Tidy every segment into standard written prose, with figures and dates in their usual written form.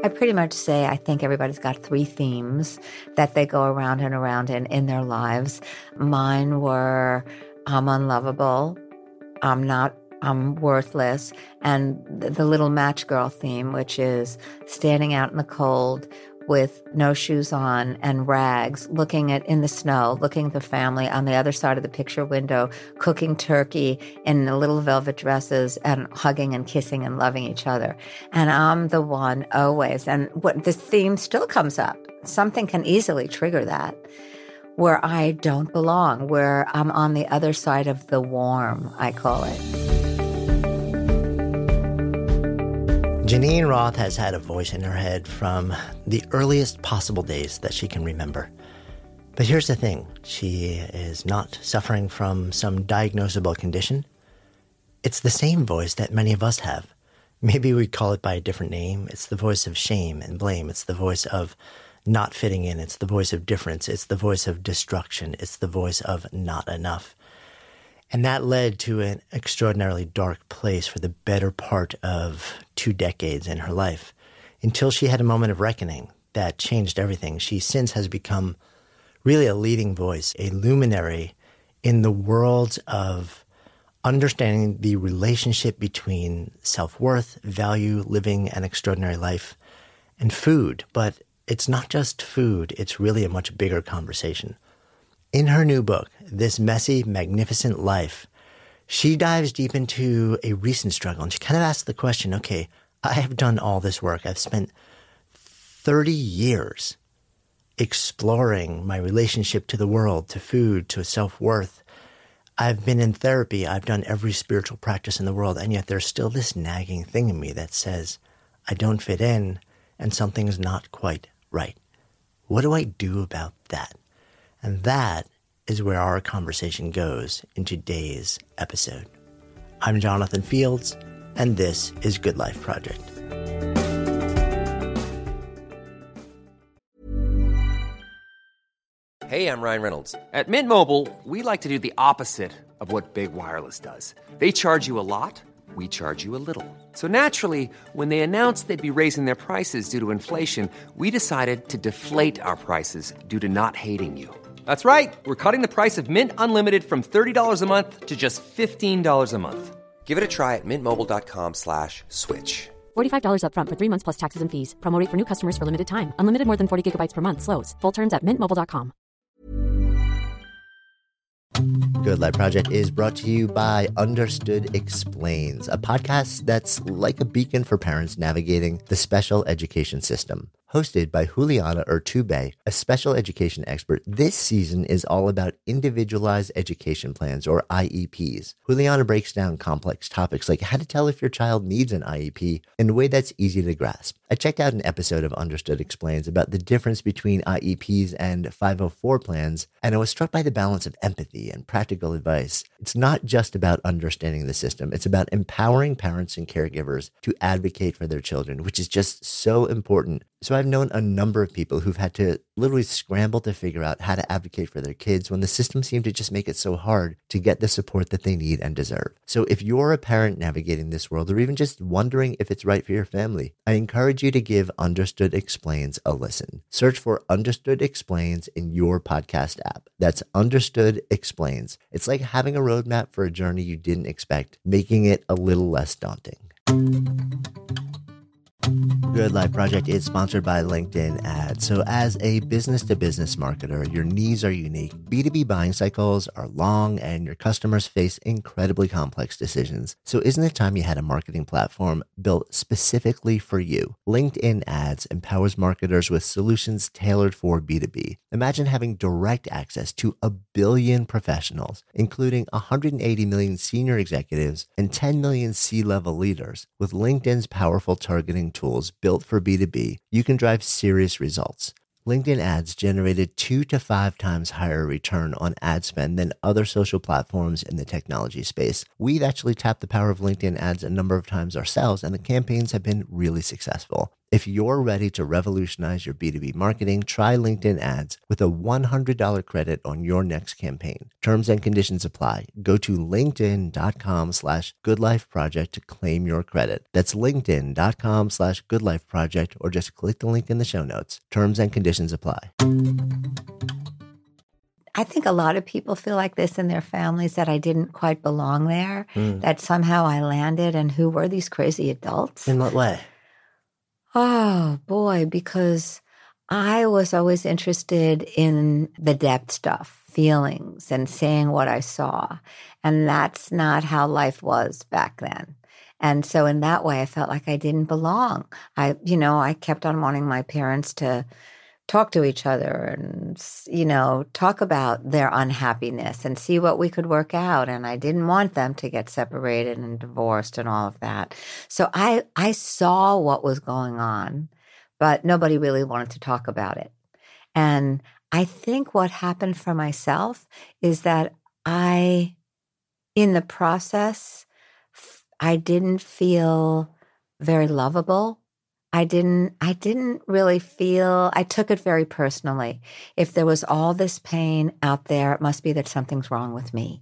I pretty much say I think everybody's got three themes that they go around and around in their lives. Mine were I'm unlovable, I'm worthless, and the little match girl theme, which is standing out in the cold with no shoes on and rags, looking in the snow, looking at the family on the other side of the picture window, cooking turkey in the little velvet dresses and hugging and kissing and loving each other. And I'm the one always, and what this theme still comes up. Something can easily trigger that, where I don't belong, where I'm on the other side of the warm, I call it. Geneen Roth has had a voice in her head from the earliest possible days that she can remember. But here's the thing. She is not suffering from some diagnosable condition. It's the same voice that many of us have. Maybe we call it by a different name. It's the voice of shame and blame. It's the voice of not fitting in. It's the voice of difference. It's the voice of destruction. It's the voice of not enough. And that led to an extraordinarily dark place for the better part of 2 decades in her life, until she had a moment of reckoning that changed everything. She since has become really a leading voice, a luminary in the world of understanding the relationship between self-worth, value, living an extraordinary life, and food. But it's not just food. It's really a much bigger conversation. In her new book, This Messy, Magnificent Life, she dives deep into a recent struggle, and she kind of asks the question, okay, I have done all this work. I've spent 30 years exploring my relationship to the world, to food, to self-worth. I've been in therapy. I've done every spiritual practice in the world, and yet there's still this nagging thing in me that says I don't fit in and something is not quite right. What do I do about that? And that is where our conversation goes in today's episode. I'm Jonathan Fields, and this is Good Life Project. Hey, I'm Ryan Reynolds. At Mint Mobile, we like to do the opposite of what Big Wireless does. They charge you a lot, we charge you a little. So naturally, when they announced they'd be raising their prices due to inflation, we decided to deflate our prices due to not hating you. That's right. We're cutting the price of Mint Unlimited from $30 a month to just $15 a month. Give it a try at mintmobile.com/switch. $45 up front for 3 months plus taxes and fees. Promo rate for new customers for limited time. Unlimited more than 40 gigabytes per month. Slows full terms at mintmobile.com. Good Life Project is brought to you by Understood Explains, a podcast that's like a beacon for parents navigating the special education system. Hosted by Juliana Urtubey, a special education expert, this season is all about individualized education plans, or IEPs. Juliana breaks down complex topics like how to tell if your child needs an IEP in a way that's easy to grasp. I checked out an episode of Understood Explains about the difference between IEPs and 504 plans, and I was struck by the balance of empathy and practical advice. It's not just about understanding the system. It's about empowering parents and caregivers to advocate for their children, which is just so important. So I've known a number of people who've had to literally scramble to figure out how to advocate for their kids when the system seemed to just make it so hard to get the support that they need and deserve. So if you're a parent navigating this world, or even just wondering if it's right for your family, I encourage you to give Understood Explains a listen. Search for Understood Explains in your podcast app. That's Understood Explains. It's like having a roadmap for a journey you didn't expect, making it a little less daunting. Good Life Project is sponsored by LinkedIn Ads. So as a business-to-business marketer, your needs are unique. B2B buying cycles are long and your customers face incredibly complex decisions. So isn't it time you had a marketing platform built specifically for you? LinkedIn Ads empowers marketers with solutions tailored for B2B. Imagine having direct access to 1 billion professionals, including 180 million senior executives and 10 million C-level leaders. With LinkedIn's powerful targeting tools built for B2B, you can drive serious results. LinkedIn Ads generated 2 to 5 times higher return on ad spend than other social platforms in the technology space. We've actually tapped the power of LinkedIn Ads a number of times ourselves, and the campaigns have been really successful. If you're ready to revolutionize your B2B marketing, try LinkedIn ads with a $100 credit on your next campaign. Terms and conditions apply. Go to linkedin.com/goodlifeproject to claim your credit. That's linkedin.com/goodlifeproject, or just click the link in the show notes. Terms and conditions apply. I think a lot of people feel like this in their families, that I didn't quite belong there, that somehow I landed, and who were these crazy adults? In what way? Oh, boy, because I was always interested in the depth stuff, feelings, and saying what I saw. And that's not how life was back then. And so in that way, I felt like I didn't belong. I kept on wanting my parents to talk to each other and, talk about their unhappiness and see what we could work out. And I didn't want them to get separated and divorced and all of that. So I saw what was going on, but nobody really wanted to talk about it. And I think what happened for myself is that in the process, I didn't feel very lovable. I didn't really feel, I took it very personally. If there was all this pain out there, it must be that something's wrong with me.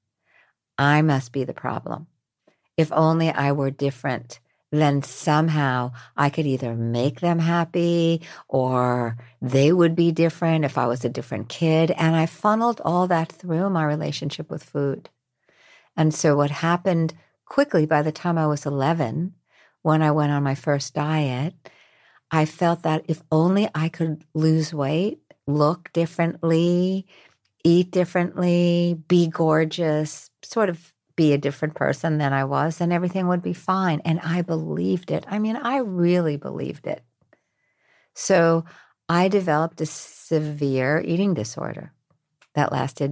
I must be the problem. If only I were different, then somehow I could either make them happy or they would be different if I was a different kid. And I funneled all that through my relationship with food. And so what happened quickly, by the time I was 11, when I went on my first diet, I felt that if only I could lose weight, look differently, eat differently, be gorgeous, sort of be a different person than I was, then everything would be fine. And I believed it. I mean, I really believed it. So I developed a severe eating disorder that lasted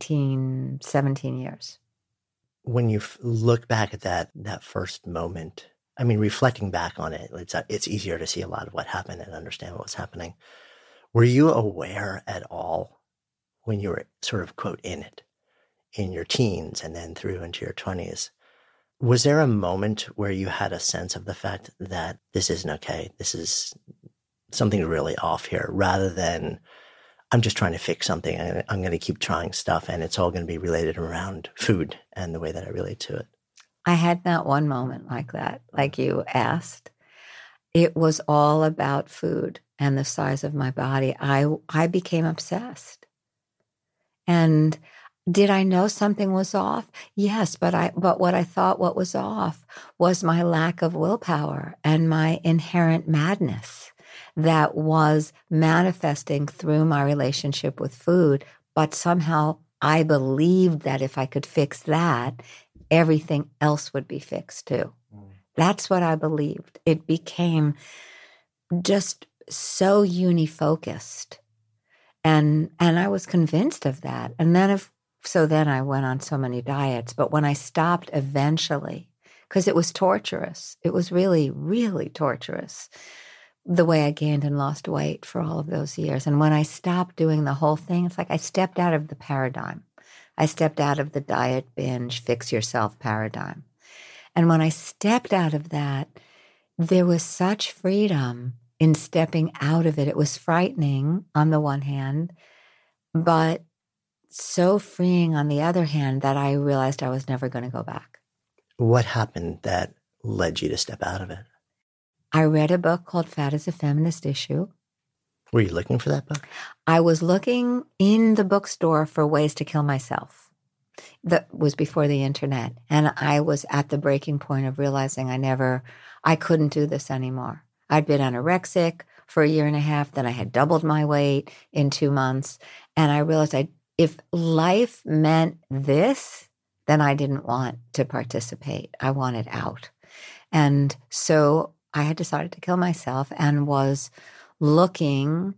17 years. When you look back at that first moment, I mean, reflecting back on it, it's easier to see a lot of what happened and understand what was happening. Were you aware at all when you were sort of, quote, in it, in your teens and then through into your 20s? Was there a moment where you had a sense of the fact that this isn't okay, this is something really off here, rather than I'm just trying to fix something and I'm going to keep trying stuff and it's all going to be related around food and the way that I relate to it? I had not one moment like that, like you asked. It was all about food and the size of my body. I became obsessed. And did I know something was off? Yes, but what I thought what was off was my lack of willpower and my inherent madness that was manifesting through my relationship with food. But somehow I believed that if I could fix that, everything else would be fixed too. That's what I believed. It became just so unifocused. And I was convinced of that. And then then I went on so many diets. But when I stopped eventually, because it was torturous, it was really, really torturous, the way I gained and lost weight for all of those years. And when I stopped doing the whole thing, it's like I stepped out of the paradigm. I stepped out of the diet binge, fix yourself paradigm. And when I stepped out of that, there was such freedom in stepping out of it. It was frightening on the one hand, but so freeing on the other hand that I realized I was never going to go back. What happened that led you to step out of it? I read a book called Fat is a Feminist Issue. Were you looking for that book? I was looking in the bookstore for ways to kill myself. That was before the internet. And I was at the breaking point of realizing I couldn't do this anymore. I'd been anorexic for a year and a half. Then I had doubled my weight in 2 months. And I realized if life meant this, then I didn't want to participate. I wanted out. And so I had decided to kill myself and was looking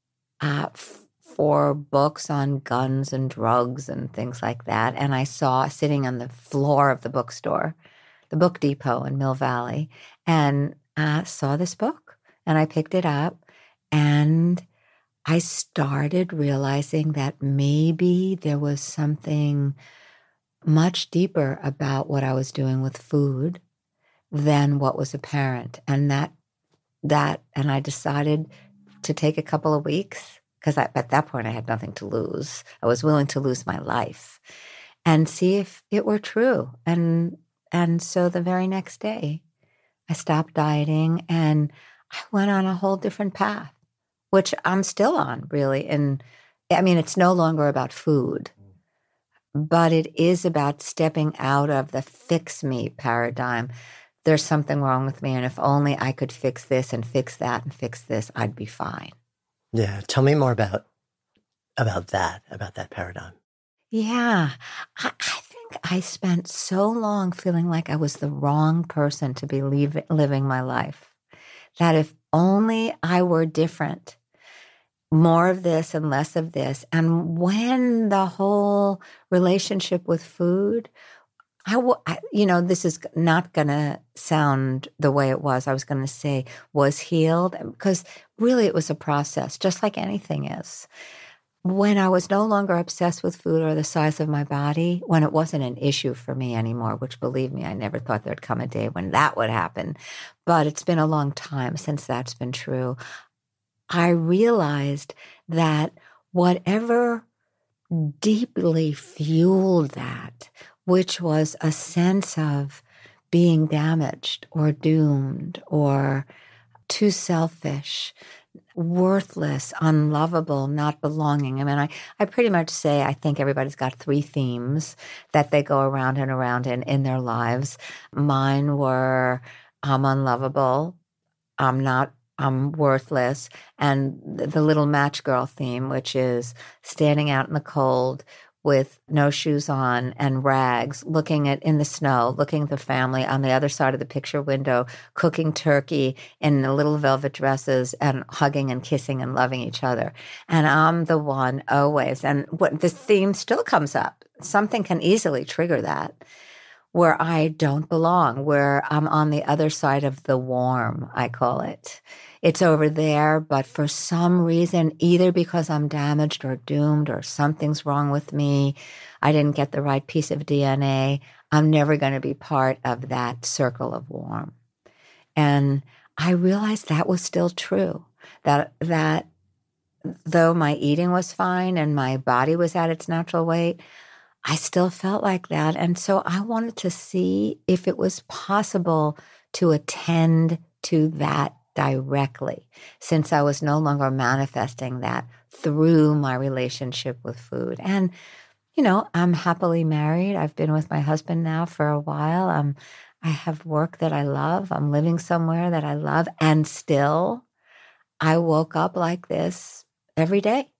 for books on guns and drugs and things like that. And I saw sitting on the floor of the bookstore, the Book Depot in Mill Valley, and I saw this book. And I picked it up and I started realizing that maybe there was something much deeper about what I was doing with food than what was apparent. And that that, and I decided to take a couple of weeks because at that point I had nothing to lose. I was willing to lose my life and see if it were true. And so the very next day, I stopped dieting and I went on a whole different path, which I'm still on, really. And I mean, it's no longer about food, but it is about stepping out of the fix me paradigm. There's something wrong with me, and if only I could fix this and fix that and fix this, I'd be fine. Yeah. Tell me more about that paradigm. Yeah. I think I spent so long feeling like I was the wrong person to be living my life, that if only I were different, more of this and less of this. And when the whole relationship with food, this is not going to sound the way it was. I was going to say was healed, because really it was a process, just like anything is. When I was no longer obsessed with food or the size of my body, when it wasn't an issue for me anymore, which, believe me, I never thought there'd come a day when that would happen. But it's been a long time since that's been true. I realized that whatever deeply fueled that, which was a sense of being damaged or doomed or too selfish, worthless, unlovable, not belonging. I mean, I pretty much say I think everybody's got three themes that they go around and around in their lives. Mine were I'm unlovable, I'm worthless, and the little match girl theme, which is standing out in the cold with no shoes on and rags, looking in the snow, looking at the family on the other side of the picture window, cooking turkey in the little velvet dresses and hugging and kissing and loving each other. And I'm the one always. And what this theme still comes up. Something can easily trigger that, where I don't belong, where I'm on the other side of the warm, I call it. It's over there, but for some reason, either because I'm damaged or doomed or something's wrong with me, I didn't get the right piece of DNA, I'm never going to be part of that circle of warm. And I realized that was still true, that though my eating was fine and my body was at its natural weight, I still felt like that. And so I wanted to see if it was possible to attend to that directly, since I was no longer manifesting that through my relationship with food. And, I'm happily married. I've been with my husband now for a while. I have work that I love. I'm living somewhere that I love. And still, I woke up like this every day.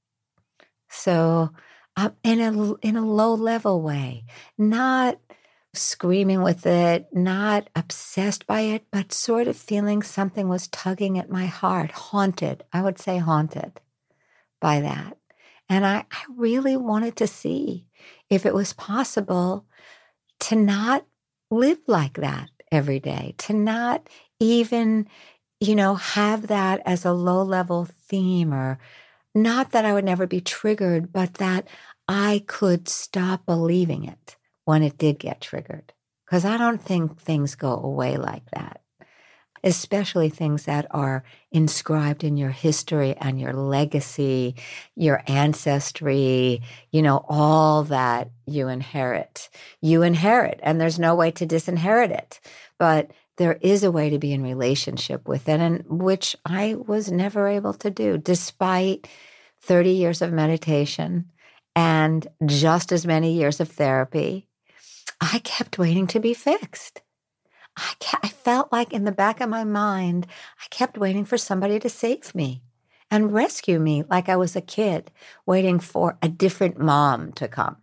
So in a low level way, not screaming with it, not obsessed by it, but sort of feeling something was tugging at my heart, haunted. I would say haunted by that. And I really wanted to see if it was possible to not live like that every day, to not even, have that as a low level theme, or not that I would never be triggered, but that I could stop believing it when it did get triggered. Because I don't think things go away like that, especially things that are inscribed in your history and your legacy, your ancestry, all that you inherit. You inherit, and there's no way to disinherit it. But there is a way to be in relationship with it, and which I was never able to do, despite 30 years of meditation and just as many years of therapy. I kept waiting to be fixed. I felt like in the back of my mind, I kept waiting for somebody to save me and rescue me, like I was a kid waiting for a different mom to come.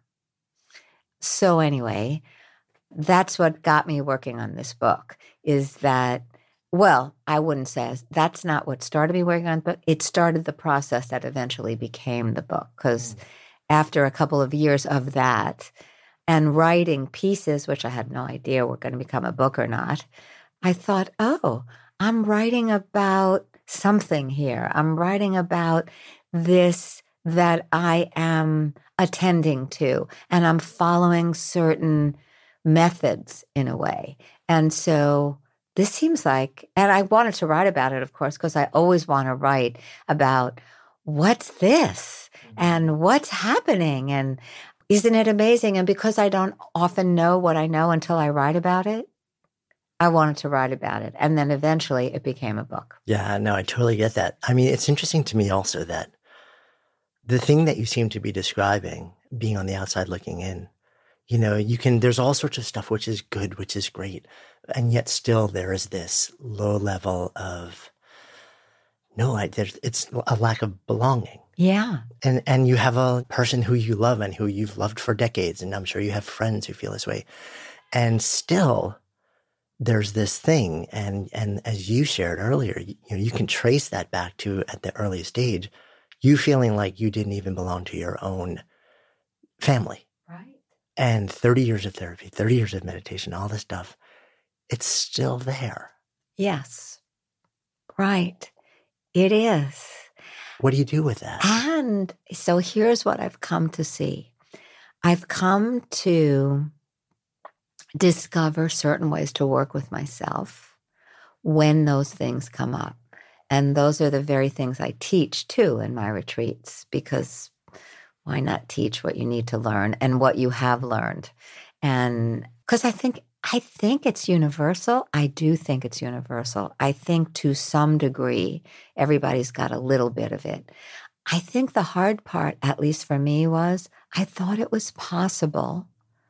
So anyway, that's what got me working on this book, is that, well, I wouldn't say that's not what started me working on the book. It started the process that eventually became the book, because after a couple of years of that, and writing pieces, which I had no idea were going to become a book or not, I thought, I'm writing about something here. I'm writing about this that I am attending to, and I'm following certain methods in a way. And so this seems like, and I wanted to write about it, of course, because I always want to write about what's this and what's happening and isn't it amazing? And because I don't often know what I know until I write about it, I wanted to write about it. And then eventually it became a book. Yeah, no, I totally get that. I mean, it's interesting to me also that the thing that you seem to be describing, being on the outside looking in, there's all sorts of stuff which is good, which is great. And yet still there is this low level of, it's a lack of belonging. Yeah. And you have a person who you love and who you've loved for decades. And I'm sure you have friends who feel this way. And still there's this thing. And as you shared earlier, you can trace that back to at the earliest stage, you feeling like you didn't even belong to your own family. Right. And 30 years of therapy, 30 years of meditation, all this stuff, it's still there. Yes. Right. It is. What do you do with that? And so here's what I've come to see. I've come to discover certain ways to work with myself when those things come up. And those are the very things I teach too in my retreats, because why not teach what you need to learn and what you have learned? And because I think it's universal. I do think it's universal. I think to some degree, everybody's got a little bit of it. I think the hard part, at least for me, was I thought it was possible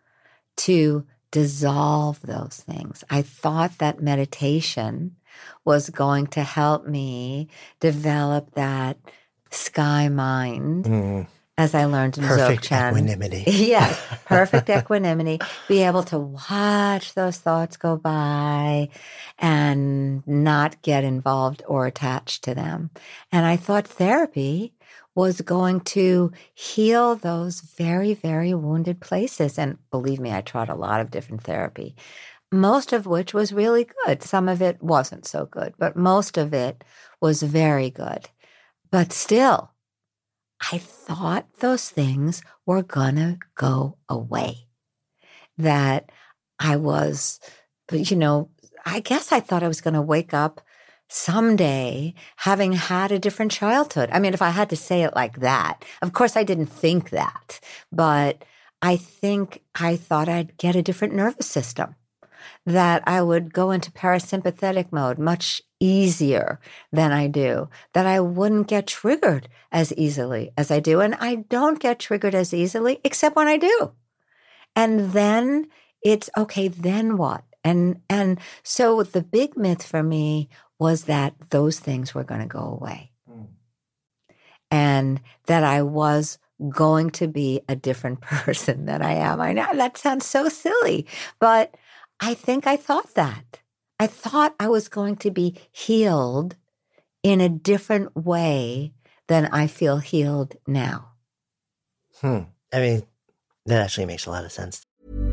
to dissolve those things. I thought that meditation was going to help me develop that sky mind. As I learned in Perfect Dzogchen. Equanimity. Yes, perfect equanimity. Be able to watch those thoughts go by and not get involved or attached to them. And I thought therapy was going to heal those very, very wounded places. And believe me, I tried a lot of different therapy, most of which was really good. Some of it wasn't so good, but most of it was very good. But still, I thought those things were going to go away, that I was, I guess I thought I was going to wake up someday having had a different childhood. I mean, if I had to say it like that, of course I didn't think that, but I think I thought I'd get a different nervous system, that I would go into parasympathetic mode much easier than I do, that I wouldn't get triggered as easily as I do. And I don't get triggered as easily, except when I do. And then it's, okay, then what? And so the big myth for me was that those things were going to go away. And that I was going to be a different person than I am. I know that sounds so silly, but I think I thought that. I thought I was going to be healed in a different way than I feel healed now. I mean, that actually makes a lot of sense.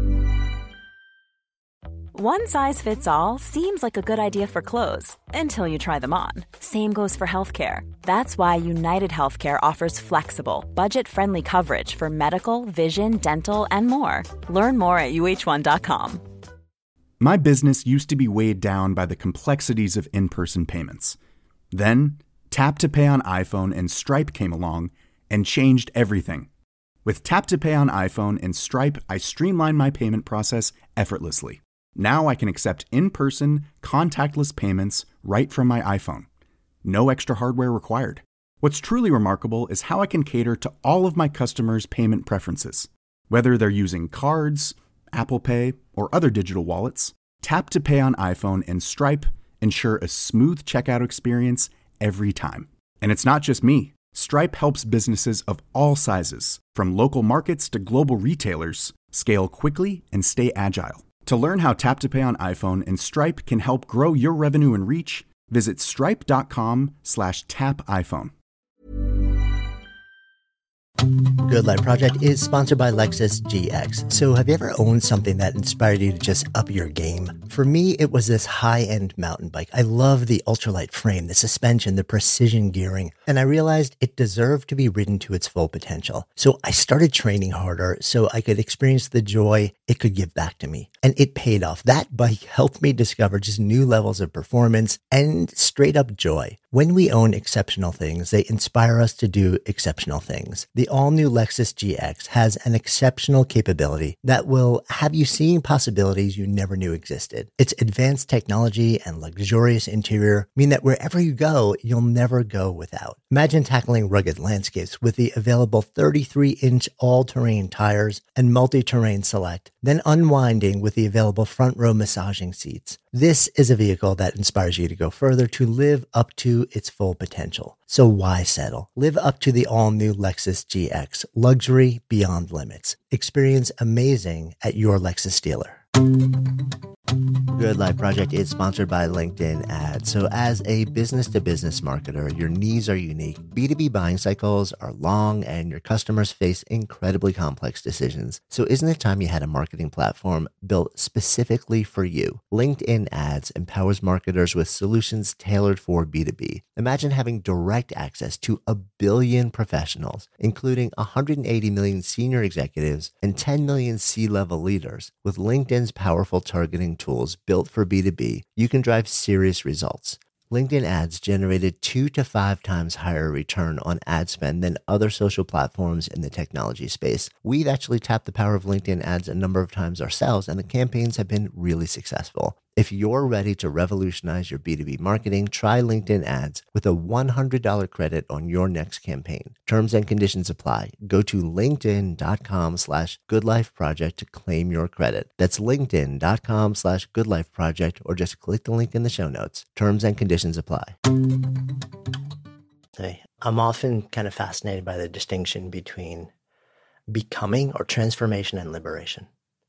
One size fits all seems like a good idea for clothes until you try them on. Same goes for healthcare. That's why United Healthcare offers flexible, budget-friendly coverage for medical, vision, dental, and more. Learn more at uh1.com. My business used to be weighed down by the complexities of in-person payments. Then, Tap to Pay on iPhone and Stripe came along and changed everything. With Tap to Pay on iPhone and Stripe, I streamlined my payment process effortlessly. Now I can accept in-person, contactless payments right from my iPhone. No extra hardware required. What's truly remarkable is how I can cater to all of my customers' payment preferences. Whether they're using cards, Apple Pay, or other digital wallets, Tap to Pay on iPhone and Stripe ensure a smooth checkout experience every time. And it's not just me. Stripe helps businesses of all sizes, from local markets to global retailers, scale quickly and stay agile. To learn how Tap to Pay on iPhone and Stripe can help grow your revenue and reach, visit stripe.com/tapiphone. Good Life Project is sponsored by Lexus GX. So have you ever owned something that inspired you to just up your game? For me, it was this high-end mountain bike. I love the ultralight frame, the suspension, the precision gearing, and I realized it deserved to be ridden to its full potential. So I started training harder so I could experience the joy it could give back to me. And it paid off. That bike helped me discover just new levels of performance and straight up joy. When we own exceptional things, they inspire us to do exceptional things. The all-new Lexus GX has an exceptional capability that will have you seeing possibilities you never knew existed. Its advanced technology and luxurious interior mean that wherever you go, you'll never go without. Imagine tackling rugged landscapes with the available 33-inch all-terrain tires and multi-terrain select, then unwinding with the available front-row massaging seats. This is a vehicle that inspires you to go further, to live up to its full potential. So why settle? Live up to the all-new Lexus GX. Luxury beyond limits. Experience amazing at your Lexus dealer. Good Life Project is sponsored by LinkedIn Ads. So as a business-to-business marketer, your needs are unique. B2B buying cycles are long and your customers face incredibly complex decisions. So isn't it time you had a marketing platform built specifically for you? LinkedIn Ads empowers marketers with solutions tailored for B2B. Imagine having direct access to 1 billion professionals, including 180 million senior executives and 10 million C-level leaders. With LinkedIn's powerful targeting tools built for B2B, you can drive serious results. LinkedIn Ads generated 2 to 5 times higher return on ad spend than other social platforms in the technology space. We've actually tapped the power of LinkedIn Ads a number of times ourselves, and the campaigns have been really successful. If you're ready to revolutionize your B2B marketing, try LinkedIn Ads with a $100 credit on your next campaign. Terms and conditions apply. Go to linkedin.com/goodlifeproject to claim your credit. That's linkedin.com/goodlifeproject, or just click the link in the show notes. Terms and conditions apply. I'm often kind of fascinated by the distinction between becoming or transformation and liberation.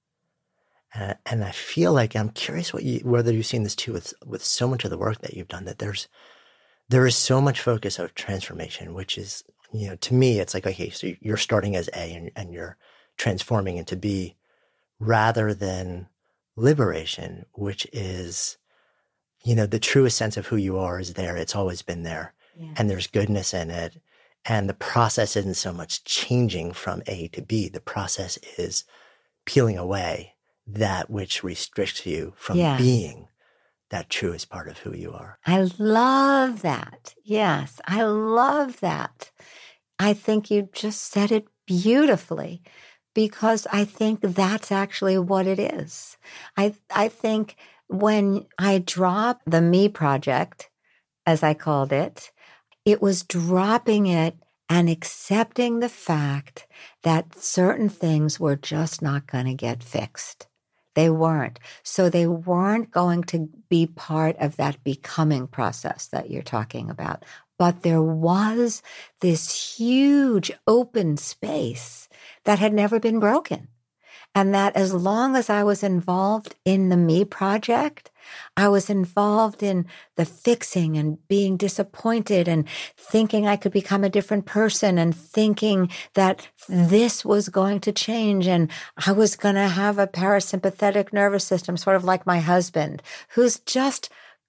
And I feel like I'm curious whether you've seen this too with so much of the work that you've done, that there is so much focus of transformation, which is, to me, it's like, okay, so you're starting as A and you're transforming into B, rather than liberation, which is, the truest sense of who you are is there. It's always been there. Yeah. And there's goodness in it. And the process isn't so much changing from A to B. The process is peeling away that which restricts you from being that truest part of who you are. I love that. Yes, I love that. I think you just said it beautifully, because I think that's actually what it is. I think when I dropped the Me Project, as I called it, it was dropping it and accepting the fact that certain things were just not going to get fixed. They weren't. So they weren't going to be part of that becoming process that you're talking about. But there was this huge open space that had never been broken. And that as long as I was involved in the Me Project, I was involved in the fixing and being disappointed and thinking I could become a different person and thinking that this was going to change and I was going to have a parasympathetic nervous system, sort of like my husband, who's just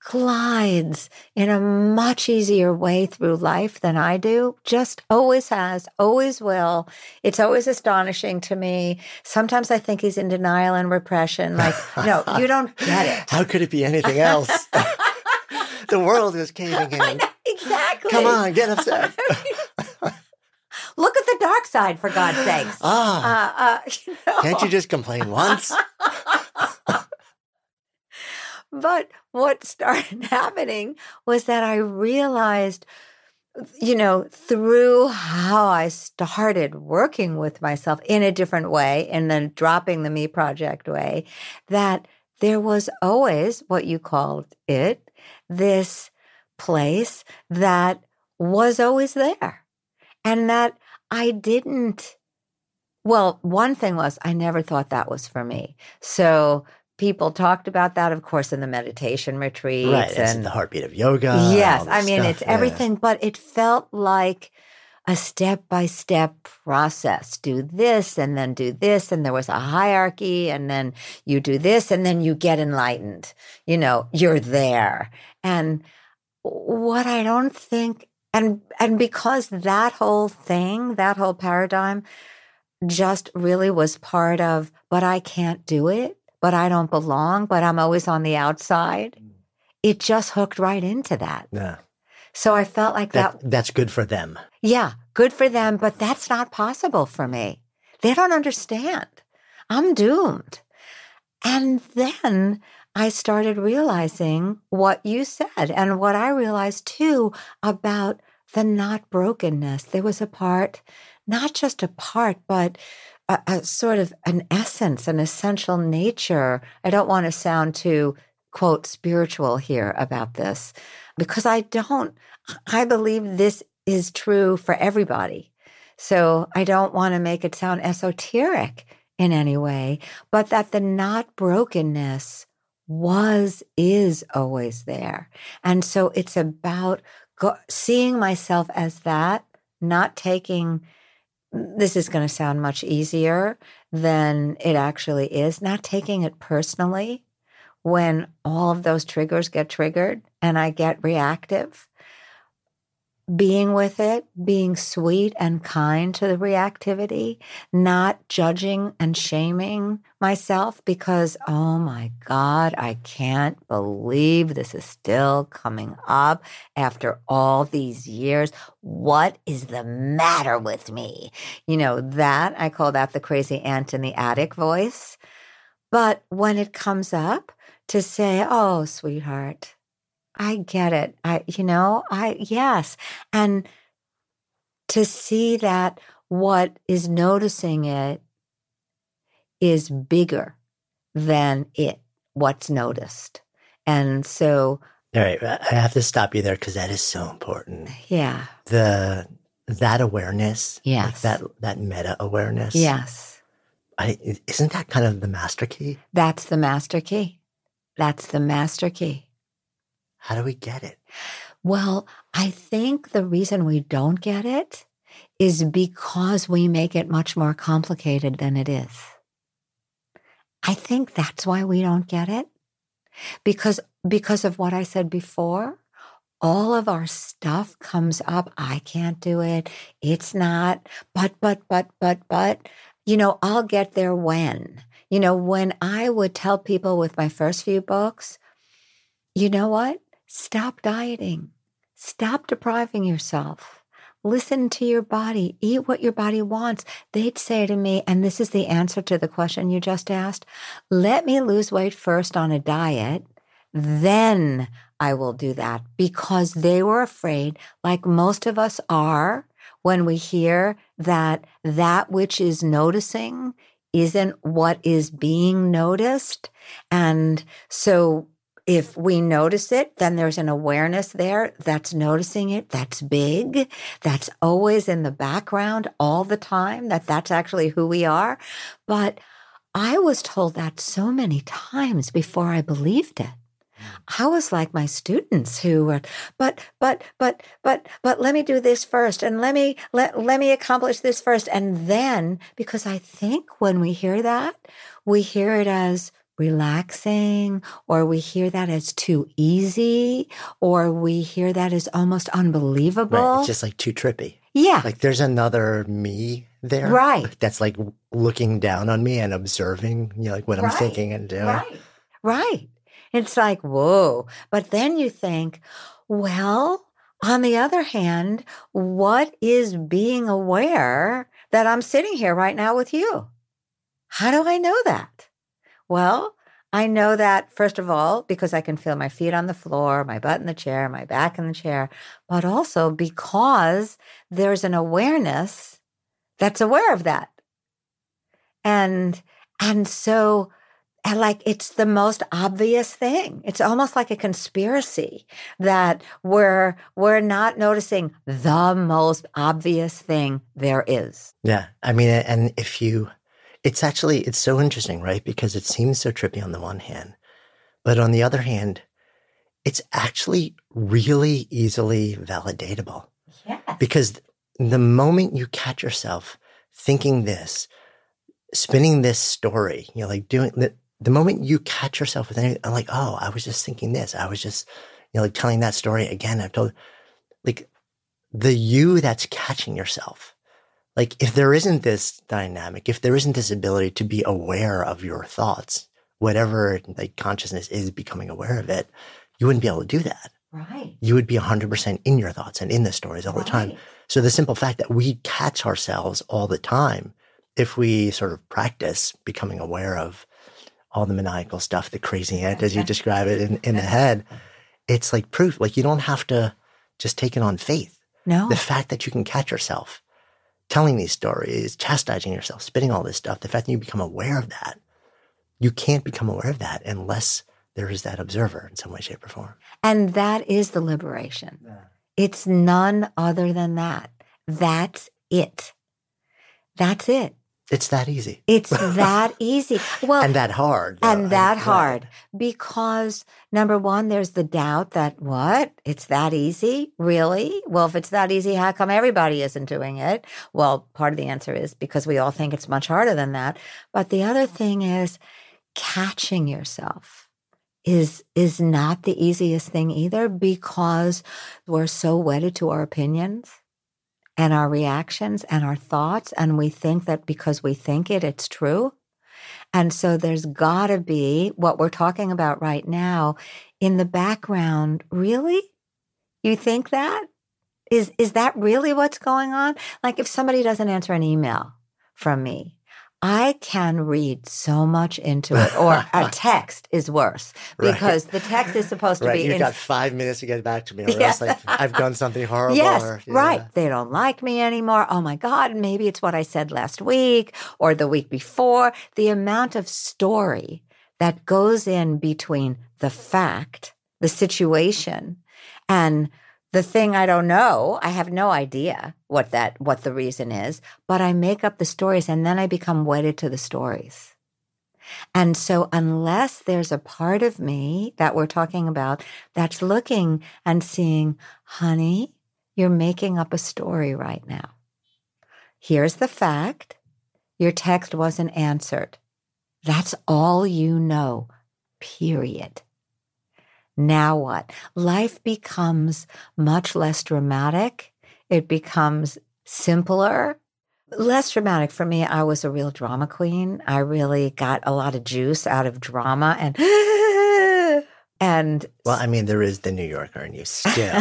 glides in a much easier way through life than I do. Just always has, always will. It's always astonishing to me. Sometimes I think he's in denial and repression. Like, no, you don't get it. How could it be anything else? The world is caving in. Exactly. Come on, get upset. Look at the dark side, for God's sakes. Can't you just complain once? But what started happening was that I realized, through how I started working with myself in a different way, and then dropping the Me Project way, that there was always what you called it, this place that was always there. And that I didn't, one thing was I never thought that was for me. So people talked about that, of course, in the meditation retreats. Right, and the heartbeat of yoga. Yes, I mean, it's everything, but it felt like a step-by-step process. Do this and then do this. And there was a hierarchy, and then you do this and then you get enlightened. You're there. And what I don't think, and because that whole thing, that whole paradigm just really was part of, but I can't do it, but I don't belong, but I'm always on the outside. It just hooked right into that. Yeah. So I felt like that's good for them. Yeah, good for them, but that's not possible for me. They don't understand. I'm doomed. And then I started realizing what you said and what I realized too about the not brokenness. There was a part, not just a part, but a sort of an essence, an essential nature. I don't want to sound too, quote, spiritual here about this, because I believe this is true for everybody. So I don't want to make it sound esoteric in any way, but that the not brokenness is always there. And so it's about seeing myself as that, not taking, this is going to sound much easier than it actually is, not taking it personally when all of those triggers get triggered and I get reactive. Being with it, being sweet and kind to the reactivity, not judging and shaming myself because, oh my God, I can't believe this is still coming up after all these years. What is the matter with me? That, I call that the crazy ant in the attic voice. But when it comes up to say, oh, sweetheart, I get it. Yes. And to see that what is noticing it is bigger than what's noticed. And so. All right. I have to stop you there because that is so important. Yeah. That awareness. Yes. Like that meta awareness. Yes. Isn't that kind of the master key? That's the master key. That's the master key. How do we get it? Well, I think the reason we don't get it is because we make it much more complicated than it is. I think that's why we don't get it. Because of what I said before, all of our stuff comes up. I can't do it. It's not, but, I'll get there when. When I would tell people with my first few books, you know what? Stop dieting. Stop depriving yourself. Listen to your body. Eat what your body wants. They'd say to me, and this is the answer to the question you just asked, let me lose weight first on a diet, then I will do that. Because they were afraid, like most of us are, when we hear that which is noticing isn't what is being noticed. And so if we notice it, then there's an awareness there that's noticing it. That's big. That's always in the background all the time, that's actually who we are. But I was told that so many times before I believed it. I was like my students who were, but let me do this first, and let me accomplish this first. And then, because I think when we hear that, we hear it as relaxing, or we hear that as too easy, or we hear that as almost unbelievable. Right. It's just like too trippy. Yeah. Like there's another me there. Right. That's like looking down on me and observing, like what I'm thinking and doing. Right. It's like, whoa. But then you think, well, on the other hand, what is being aware that I'm sitting here right now with you? How do I know that? Well, I know that, first of all, because I can feel my feet on the floor, my butt in the chair, my back in the chair, but also because there's an awareness that's aware of that. And so, like, it's the most obvious thing. It's almost like a conspiracy that we're not noticing the most obvious thing there is. Yeah. I mean, and it's so interesting, right? Because it seems so trippy on the one hand, but on the other hand, it's actually really easily validatable. Yeah. Because the moment you catch yourself thinking this, spinning this story, like doing the moment you catch yourself with anything, like, oh, I was just thinking this. I was just, like telling that story again. I've told, like, the you that's catching yourself. Like, if there isn't this dynamic, if there isn't this ability to be aware of your thoughts, whatever like consciousness is becoming aware of it, you wouldn't be able to do that. Right. You would be 100% in your thoughts and in the stories all the time. So the simple fact that we catch ourselves all the time, if we sort of practice becoming aware of all the maniacal stuff, the crazy ant, as you describe it in the head, it's like proof. Like, you don't have to just take it on faith. No. The fact that you can catch yourself telling these stories, chastising yourself, spitting all this stuff, the fact that you become aware of that, you can't become aware of that unless there is that observer in some way, shape, or form. And that is the liberation. Yeah. It's none other than that. That's it. That's it. It's that easy. It's that easy. Well, and that hard. Though. And that hard. Because, number one, there's the doubt that, what? It's that easy? Really? Well, if it's that easy, how come everybody isn't doing it? Well, part of the answer is because we all think it's much harder than that. But the other thing is catching yourself is not the easiest thing either, because we're so wedded to our opinions and our reactions and our thoughts, and we think that because we think it, it's true. And so there's got to be what we're talking about right now in the background. Really? You think that? Is that really what's going on? Like, if somebody doesn't answer an email from me, I can read so much into it. Or a text is worse, because the text is supposed to be... You've got 5 minutes to get back to me, or else like, I've done something horrible. Yes, right. They don't like me anymore. Oh my God, maybe it's what I said last week or the week before. The amount of story that goes in between the fact, the situation, and the thing I don't know. I have no idea what the reason is, but I make up the stories, and then I become wedded to the stories. And so unless there's a part of me that we're talking about that's looking and seeing, honey, you're making up a story right now. Here's the fact. Your text wasn't answered. That's all you know, period. Now what? Life becomes much less dramatic. It becomes simpler. Less dramatic. For me, I was a real drama queen. I really got a lot of juice out of drama and well, I mean, there is the New Yorker in you still.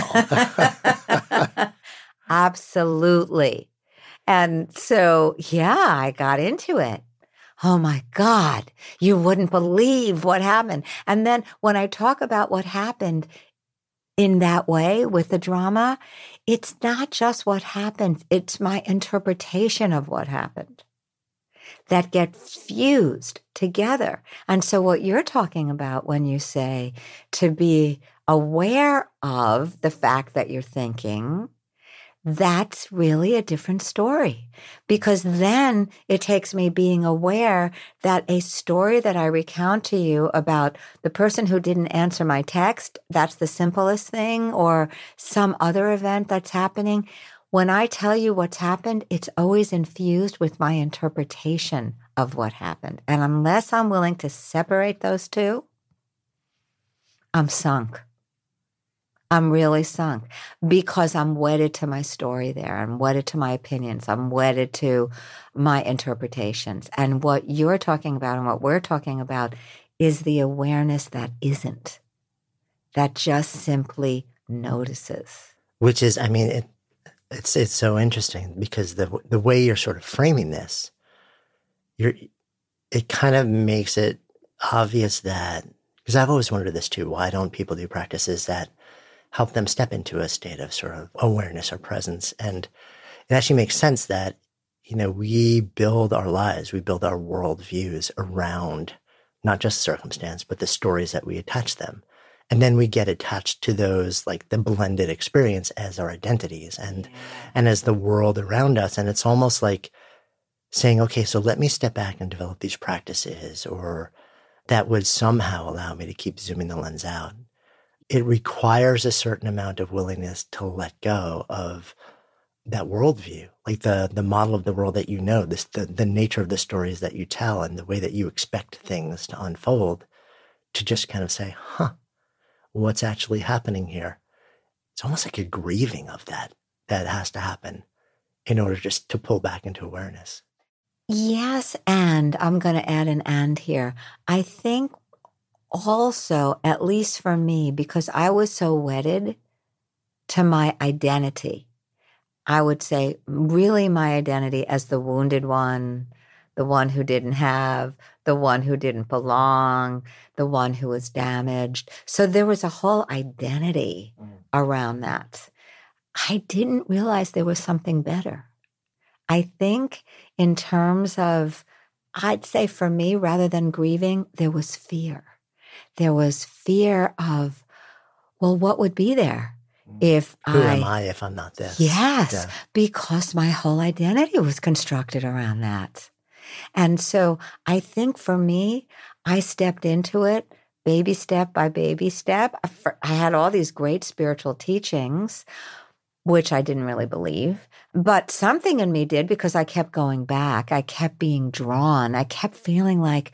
Absolutely. And so, yeah, I got into it. Oh my God, you wouldn't believe what happened. And then when I talk about what happened in that way with the drama, it's not just what happened, it's my interpretation of what happened that get fused together. And so what you're talking about when you say to be aware of the fact that you're thinking, that's really a different story, because then it takes me being aware that a story that I recount to you about the person who didn't answer my text, that's the simplest thing, or some other event that's happening. When I tell you what's happened, it's always infused with my interpretation of what happened. And unless I'm willing to separate those two, I'm sunk. I'm really sunk, because I'm wedded to my story there. I'm wedded to my opinions. I'm wedded to my interpretations. And what you're talking about and what we're talking about is the awareness that isn't, that just simply notices. Which is, I mean, it's so interesting, because the way you're sort of framing this, it kind of makes it obvious that, because I've always wondered this too, why don't people do practices that help them step into a state of sort of awareness or presence? And it actually makes sense that, we build our lives, we build our worldviews around not just circumstance, but the stories that we attach them. And then we get attached to those, like the blended experience, as our identities and as the world around us. And it's almost like saying, okay, so let me step back and develop these practices, or that would somehow allow me to keep zooming the lens out. It requires a certain amount of willingness to let go of that worldview, like the model of the world that you know, the nature of the stories that you tell and the way that you expect things to unfold, to just kind of say, what's actually happening here? It's almost like a grieving of that has to happen in order just to pull back into awareness. Yes, and I'm going to add an and here. I think also, at least for me, because I was so wedded to my identity, I would say really my identity as the wounded one, the one who didn't have, the one who didn't belong, the one who was damaged. So there was a whole identity around that. I didn't realize there was something better. I think in terms of, I'd say for me, rather than grieving, there was fear. There was fear of, well, what would be there if Who am I if I'm not this? Yes, because my whole identity was constructed around that. And so I think for me, I stepped into it baby step by baby step. I had all these great spiritual teachings, which I didn't really believe, but something in me did, because I kept going back. I kept being drawn. I kept feeling like,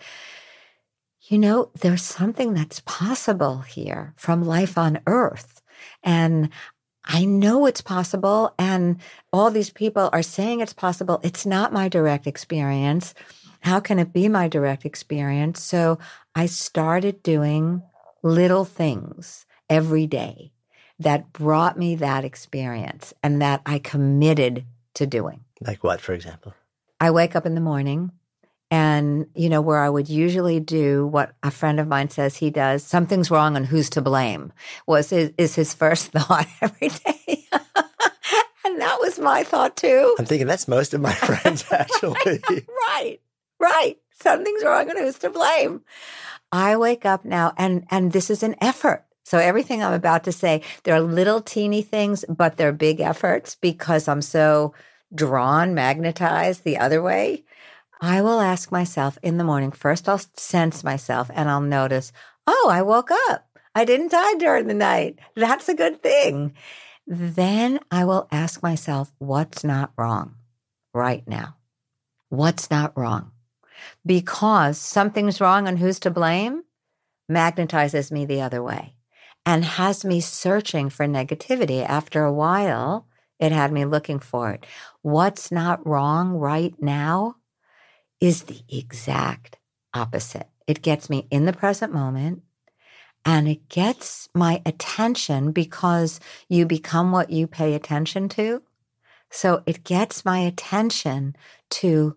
there's something that's possible here from life on earth. And I know it's possible. And all these people are saying it's possible. It's not my direct experience. How can it be my direct experience? So I started doing little things every day that brought me that experience and that I committed to doing. Like what, for example? I wake up in the morning and, where I would usually do what a friend of mine says he does, something's wrong and who's to blame, is his first thought every day. And that was my thought too. I'm thinking that's most of my friends, actually. Right. Something's wrong and who's to blame. I wake up now and this is an effort. So everything I'm about to say, there are little teeny things, but they're big efforts because I'm so drawn, magnetized the other way. I will ask myself in the morning, first I'll sense myself and I'll notice, I woke up. I didn't die during the night. That's a good thing. Then I will ask myself, what's not wrong right now? What's not wrong? Because something's wrong and who's to blame magnetizes me the other way and has me searching for negativity. After a while, it had me looking for it. What's not wrong right now is the exact opposite. It gets me in the present moment and it gets my attention because you become what you pay attention to. So it gets my attention to,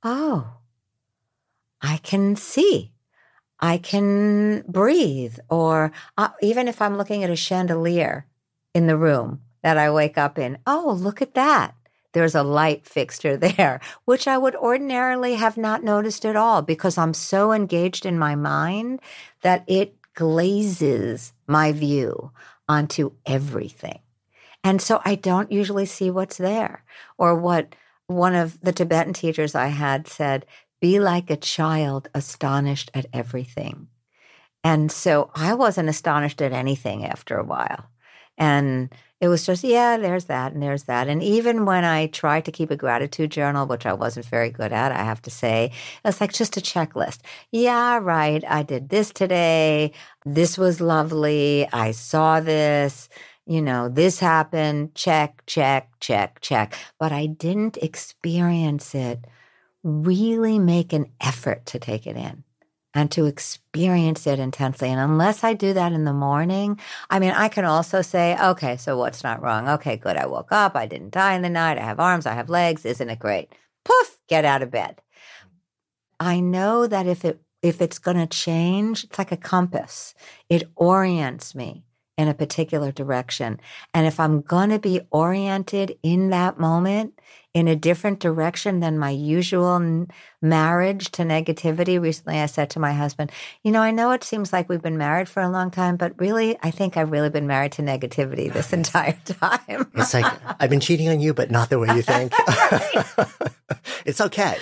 I can see, I can breathe, or even if I'm looking at a chandelier in the room that I wake up in, look at that. There's a light fixture there, which I would ordinarily have not noticed at all because I'm so engaged in my mind that it glazes my view onto everything. And so I don't usually see what's there. Or what one of the Tibetan teachers I had said, be like a child astonished at everything. And so I wasn't astonished at anything after a while. And it was just, there's that and there's that. And even when I tried to keep a gratitude journal, which I wasn't very good at, I have to say, it's like just a checklist. Yeah, right. I did this today. This was lovely. I saw this. This happened. Check, check, check, check. But I didn't experience it, really make an effort to take it in and to experience it intensely. And unless I do that in the morning, I can also say, okay, so what's not wrong? Okay, good. I woke up. I didn't die in the night. I have arms. I have legs. Isn't it great? Poof, get out of bed. I know that if it's going to change, it's like a compass. It orients me in a particular direction. And if I'm going to be oriented in that moment in a different direction than my usual marriage to negativity. Recently, I said to my husband, I know it seems like we've been married for a long time, but really, I think I've really been married to negativity this entire time. It's like, I've been cheating on you, but not the way you think. It's okay.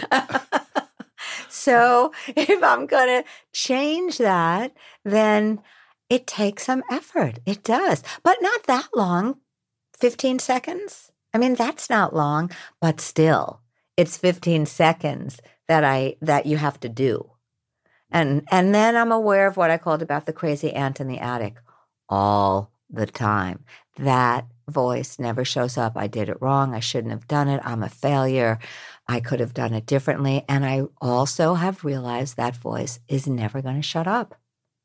So if I'm going to change that, then it takes some effort. It does, but not that long, 15 seconds. I mean, that's not long, but still, it's 15 seconds that you have to do. And then I'm aware of what I called about the crazy ant in the attic all the time. That voice never shows up. I did it wrong. I shouldn't have done it. I'm a failure. I could have done it differently. And I also have realized that voice is never going to shut up.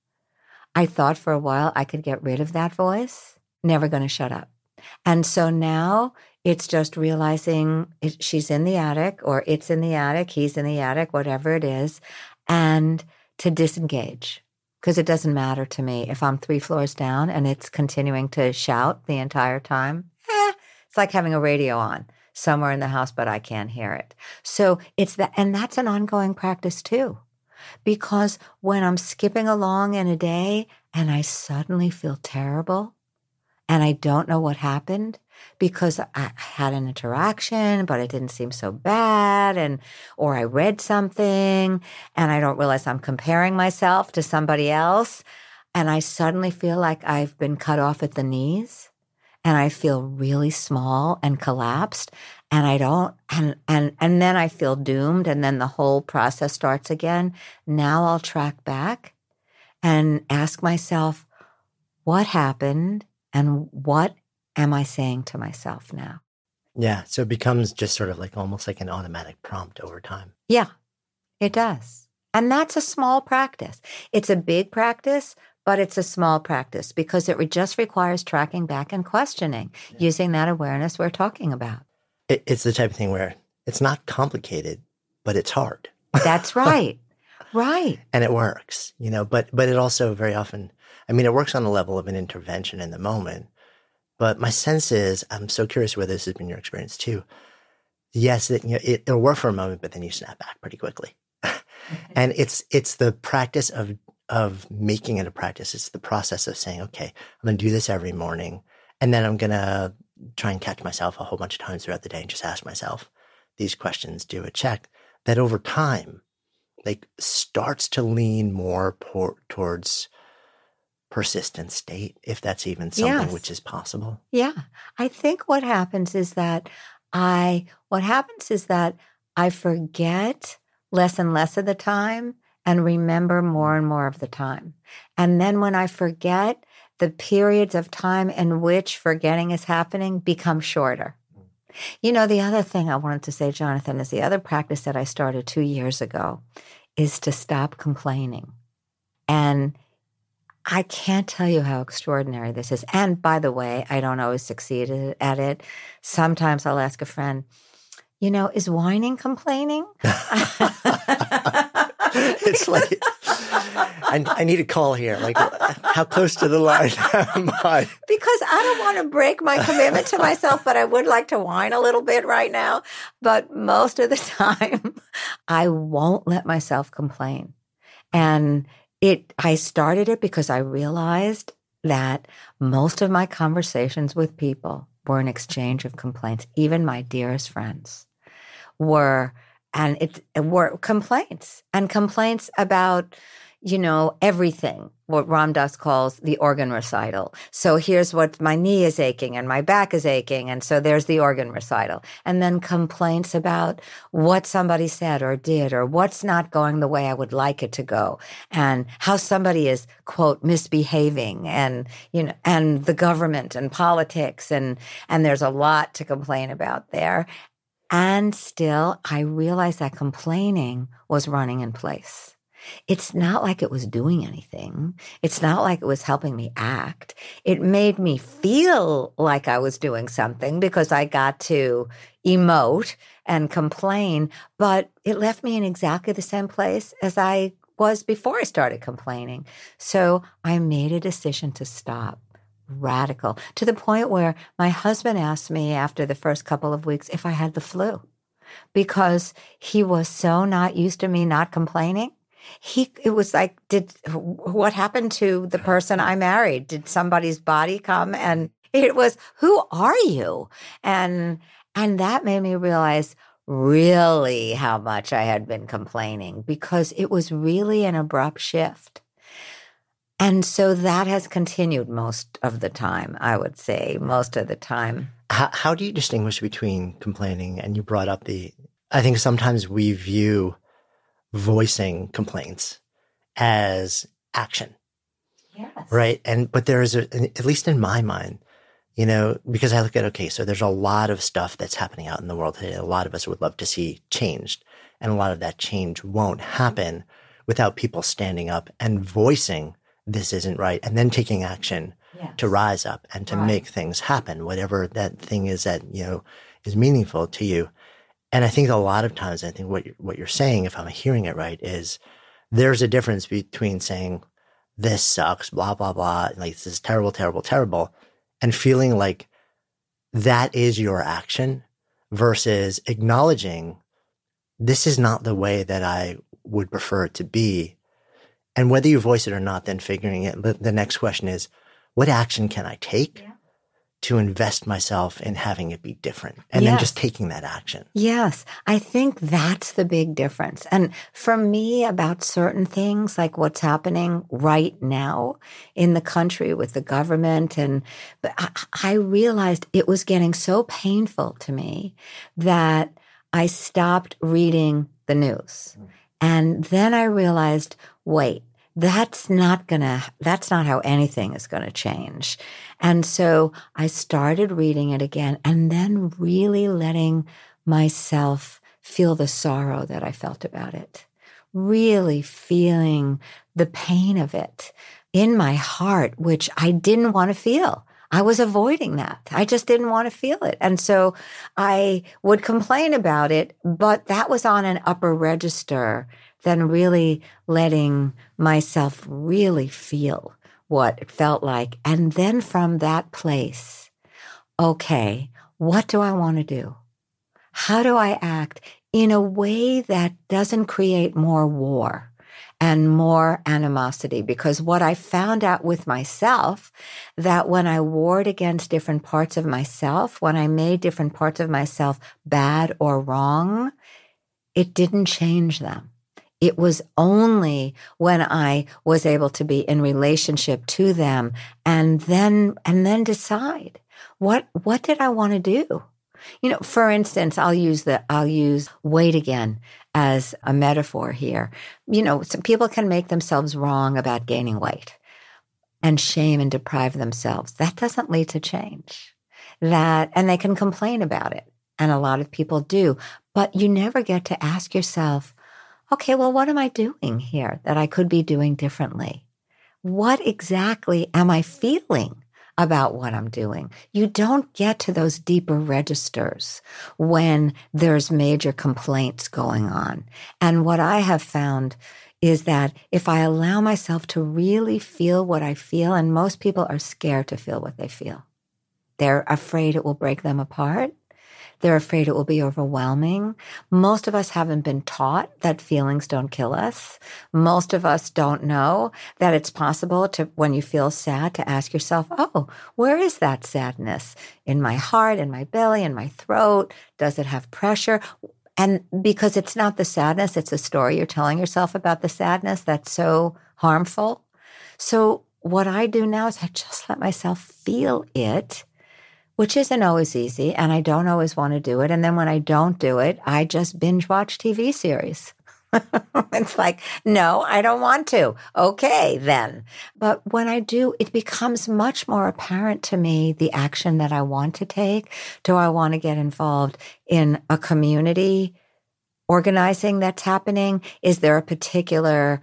I thought for a while I could get rid of that voice. Never going to shut up. And so now it's just realizing she's in the attic, or it's in the attic, he's in the attic, whatever it is, and to disengage. Because it doesn't matter to me if I'm 3 floors down and it's continuing to shout the entire time. It's like having a radio on somewhere in the house, but I can't hear it. So it's that, and that's an ongoing practice too. Because when I'm skipping along in a day and I suddenly feel terrible and I don't know what happened, because I had an interaction, but it didn't seem so bad, or I read something and I don't realize I'm comparing myself to somebody else, and I suddenly feel like I've been cut off at the knees, and I feel really small and collapsed, and I don't, and then I feel doomed, and then the whole process starts again. Now I'll track back and ask myself, what happened, and what am I saying to myself now? Yeah. So it becomes just sort of like almost like an automatic prompt over time. Yeah, it does. And that's a small practice. It's a big practice, but it's a small practice because it just requires tracking back and questioning, using that awareness we're talking about. It's the type of thing where it's not complicated, but it's hard. That's right. Right. And it works, but it also very often, it works on the level of an intervention in the moment. But my sense is, I'm so curious whether this has been your experience too. Yes, it'll work for a moment, but then you snap back pretty quickly. And it's the practice of making it a practice. It's the process of saying, okay, I'm going to do this every morning. And then I'm going to try and catch myself a whole bunch of times throughout the day and just ask myself these questions, do a check. That over time, starts to lean more towards persistent state, if that's even something which is possible. Yeah. I think what happens is that I forget less and less of the time and remember more and more of the time. And then when I forget, the periods of time in which forgetting is happening become shorter. The other thing I wanted to say, Jonathan, is the other practice that I started 2 years ago is to stop complaining. And I can't tell you how extraordinary this is. And by the way, I don't always succeed at it. Sometimes I'll ask a friend, is whining complaining? It's like, I need a call here. Like, how close to the line am I? Because I don't want to break my commitment to myself, but I would like to whine a little bit right now. But most of the time, I won't let myself complain. And I started it because I realized that most of my conversations with people were an exchange of complaints. Even my dearest friends were complaints, and complaints about, everything, what Ram Dass calls the organ recital. So here's what my knee is aching and my back is aching. And so there's the organ recital. And then complaints about what somebody said or did, or what's not going the way I would like it to go, and how somebody is, quote, misbehaving, and, and the government and politics. And there's a lot to complain about there. And still, I realized that complaining was running in place. It's not like it was doing anything. It's not like it was helping me act. It made me feel like I was doing something because I got to emote and complain, but it left me in exactly the same place as I was before I started complaining. So I made a decision to stop. Radical, to the point where my husband asked me after the first couple of weeks if I had the flu, because he was so not used to me not complaining. It was like, what happened to the person I married? Did somebody's body come? And it was, who are you? And that made me realize really how much I had been complaining, because it was really an abrupt shift. And so that has continued most of the time, I would say, most of the time. How do you distinguish between complaining and you brought up I think sometimes we view voicing complaints as action. Yes. Right. But there is, at least in my mind, because I look at, okay, so there's a lot of stuff that's happening out in the world today. A lot of us would love to see changed. And a lot of that change won't happen without people standing up and voicing this isn't right and then taking action to rise up and to make things happen, whatever that thing is that, is meaningful to you. And I think a lot of times, I think what you're saying, if I'm hearing it right, is there's a difference between saying this sucks, blah, blah, blah, like this is terrible, terrible, terrible, and feeling like that is your action versus acknowledging this is not the way that I would prefer it to be. And whether you voice it or not, then figuring it, the next question is, what action can I take to invest myself in having it be different? And then just taking that action. Yes, I think that's the big difference. And for me, about certain things like what's happening right now in the country with the government, I realized it was getting so painful to me that I stopped reading the news. And then I realized, wait, that's not how anything is going to change. And so I started reading it again and then really letting myself feel the sorrow that I felt about it, really feeling the pain of it in my heart, which I didn't want to feel. I was avoiding that. I just didn't want to feel it. And so I would complain about it, but that was on an upper register than really letting myself really feel what it felt like. And then from that place, okay, what do I want to do? How do I act in a way that doesn't create more war and more animosity? Because what I found out with myself, that when I warred against different parts of myself, when I made different parts of myself bad or wrong, it didn't change them. It was only when I was able to be in relationship to them and then decide what did I want to do? For instance, I'll use weight again as a metaphor here. Some people can make themselves wrong about gaining weight and shame and deprive themselves. That doesn't lead to change. And they can complain about it. And a lot of people do, but you never get to ask yourself, okay, well, what am I doing here that I could be doing differently? What exactly am I feeling about what I'm doing? You don't get to those deeper registers when there's major complaints going on. And what I have found is that if I allow myself to really feel what I feel, and most people are scared to feel what they feel. They're afraid it will break them apart. They're afraid it will be overwhelming. Most of us haven't been taught that feelings don't kill us. Most of us don't know that it's possible to, when you feel sad, to ask yourself, oh, where is that sadness? In my heart, in my belly, in my throat? Does it have pressure? And because it's not the sadness, it's a story you're telling yourself about the sadness that's so harmful. So what I do now is I just let myself feel it, which isn't always easy, and I don't always want to do it. And then when I don't do it, I just binge watch TV series. It's like, no, I don't want to. Okay, then. But when I do, it becomes much more apparent to me the action that I want to take. Do I want to get involved in a community organizing that's happening? Is there a particular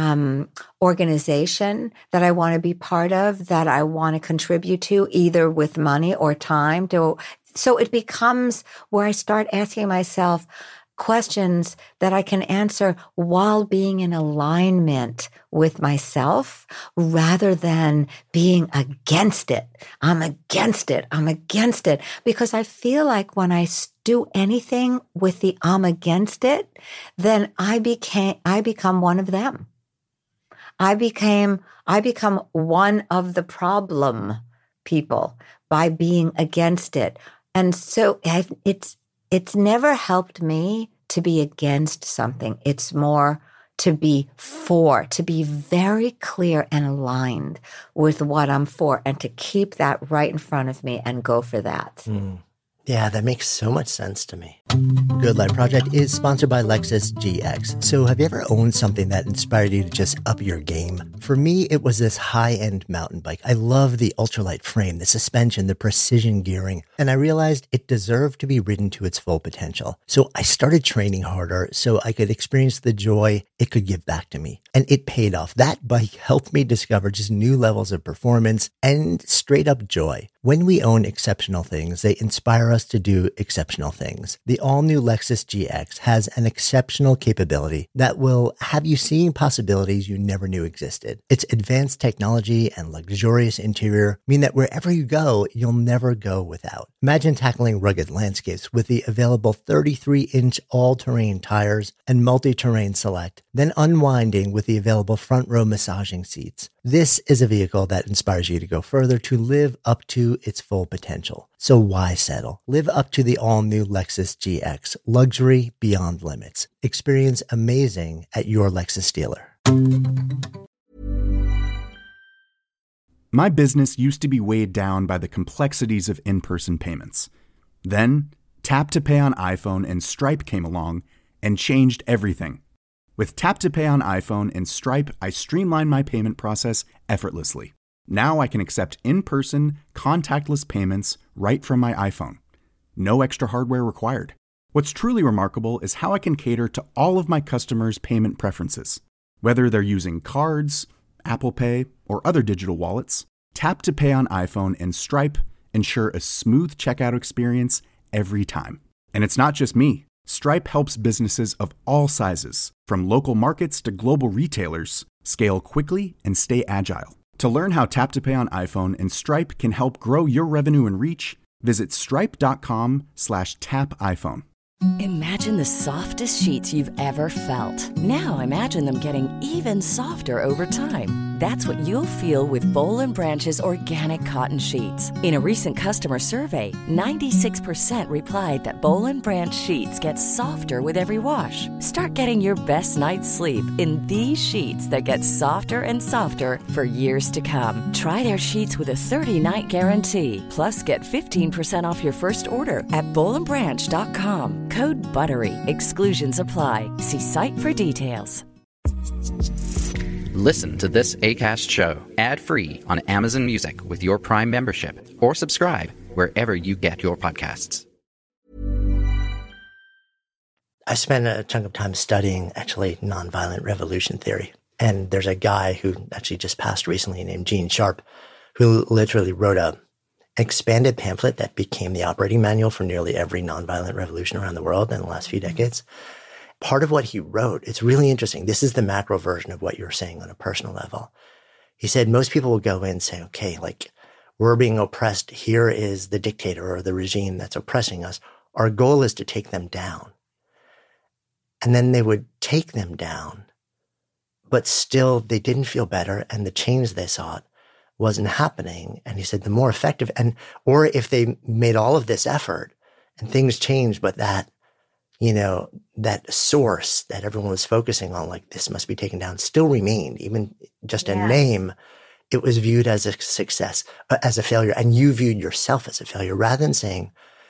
organization that I want to be part of, that I want to contribute to, either with money or time? So it becomes where I start asking myself questions that I can answer while being in alignment with myself, rather than being against it. I'm against it. Because I feel like when I do anything with the I'm against it, then I become one of them. I become one of the problem people by being against it. And so it's never helped me to be against something. It's more to be for, to be very clear and aligned with what I'm for, and to keep that right in front of me and go for that. Yeah, that makes so much sense to me. Good Life Project is sponsored by Lexus GX. So have you ever owned something that inspired you to just up your game? For me, it was this high-end mountain bike. I love the ultralight frame, the suspension, the precision gearing, and I realized it deserved to be ridden to its full potential. So I started training harder so I could experience the joy it could give back to me. And it paid off. That bike helped me discover just new levels of performance and straight up joy. When we own exceptional things, they inspire us to do exceptional things. The all-new Lexus GX has an exceptional capability that will have you seeing possibilities you never knew existed. Its advanced technology and luxurious interior mean that wherever you go, you'll never go without. Imagine tackling rugged landscapes with the available 33-inch all-terrain tires and multi-terrain select, then unwinding with the available front-row massaging seats. This is a vehicle that inspires you to go further, to live up to its full potential. So why settle? Live up to the all-new Lexus GX. Luxury beyond limits. Experience amazing at your Lexus dealer. My business used to be weighed down by the complexities of in-person payments. Then, Tap to Pay on iPhone and Stripe came along and changed everything. With Tap to Pay on iPhone and Stripe, I streamlined my payment process effortlessly. Now I can accept in-person, contactless payments right from my iPhone. No extra hardware required. What's truly remarkable is how I can cater to all of my customers' payment preferences. Whether they're using cards, Apple Pay, or other digital wallets, Tap to Pay on iPhone and Stripe ensure a smooth checkout experience every time. And it's not just me. Stripe helps businesses of all sizes, from local markets to global retailers, scale quickly and stay agile. To learn how Tap to Pay on iPhone and Stripe can help grow your revenue and reach, visit stripe.com/tapiphone. Imagine the softest sheets you've ever felt. Now imagine them getting even softer over time. That's what you'll feel with Boll & Branch's organic cotton sheets. In a recent customer survey, 96% replied that Boll & Branch sheets get softer with every wash. Start getting your best night's sleep in these sheets that get softer and softer for years to come. Try their sheets with a 30-night guarantee. Plus, get 15% off your first order at bollandbranch.com. Code BUTTERY. Exclusions apply. See site for details. Listen to this Acast show ad-free on Amazon Music with your Prime membership, or subscribe wherever you get your podcasts. I spent a chunk of time studying actually nonviolent revolution theory. And there's a guy who actually just passed recently named Gene Sharp, who literally wrote an expanded pamphlet that became the operating manual for nearly every nonviolent revolution around the world in the last few decades. Part of what he wrote, it's really interesting. This is the macro version of what you're saying on a personal level. He said most people will go in and say, okay, like we're being oppressed. Here is the dictator or the regime that's oppressing us. Our goal is to take them down. And then they would take them down, but still they didn't feel better. And the change they sought wasn't happening. And he said the more effective, or if they made all of this effort and things changed, but that, that source that everyone was focusing on, like this must be taken down, still remained, even just in name, it was viewed as a success, as a failure. And you viewed yourself as a failure rather than saying,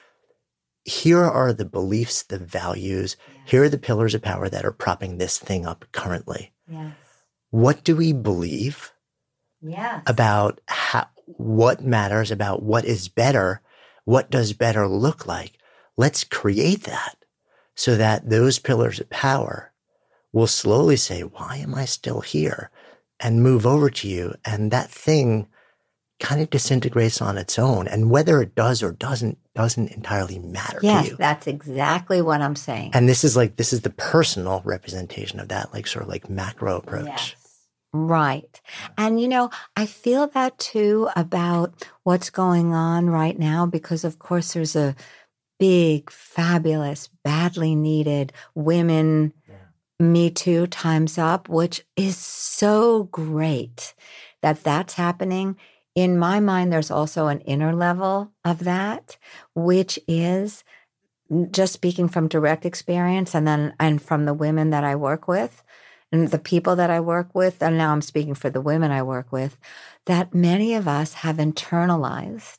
here are the beliefs, the values, here are the pillars of power that are propping this thing up currently. Yes. What do we believe about what matters, about what is better? What does better look like? Let's create that so that those pillars of power will slowly say, why am I still here? And move over to you. And that thing kind of disintegrates on its own. And whether it does or doesn't entirely matter to you. Yes, that's exactly what I'm saying. And this is the personal representation of that, like sort of like macro approach. Yes. Right. And, I feel that too about what's going on right now, because of course there's a big, fabulous, badly needed women Me Too Time's Up, which is so great that that's happening. In my mind, there's also an inner level of that, which is just speaking from direct experience and from the women that I work with and the people that I work with, and now I'm speaking for the women I work with, that many of us have internalized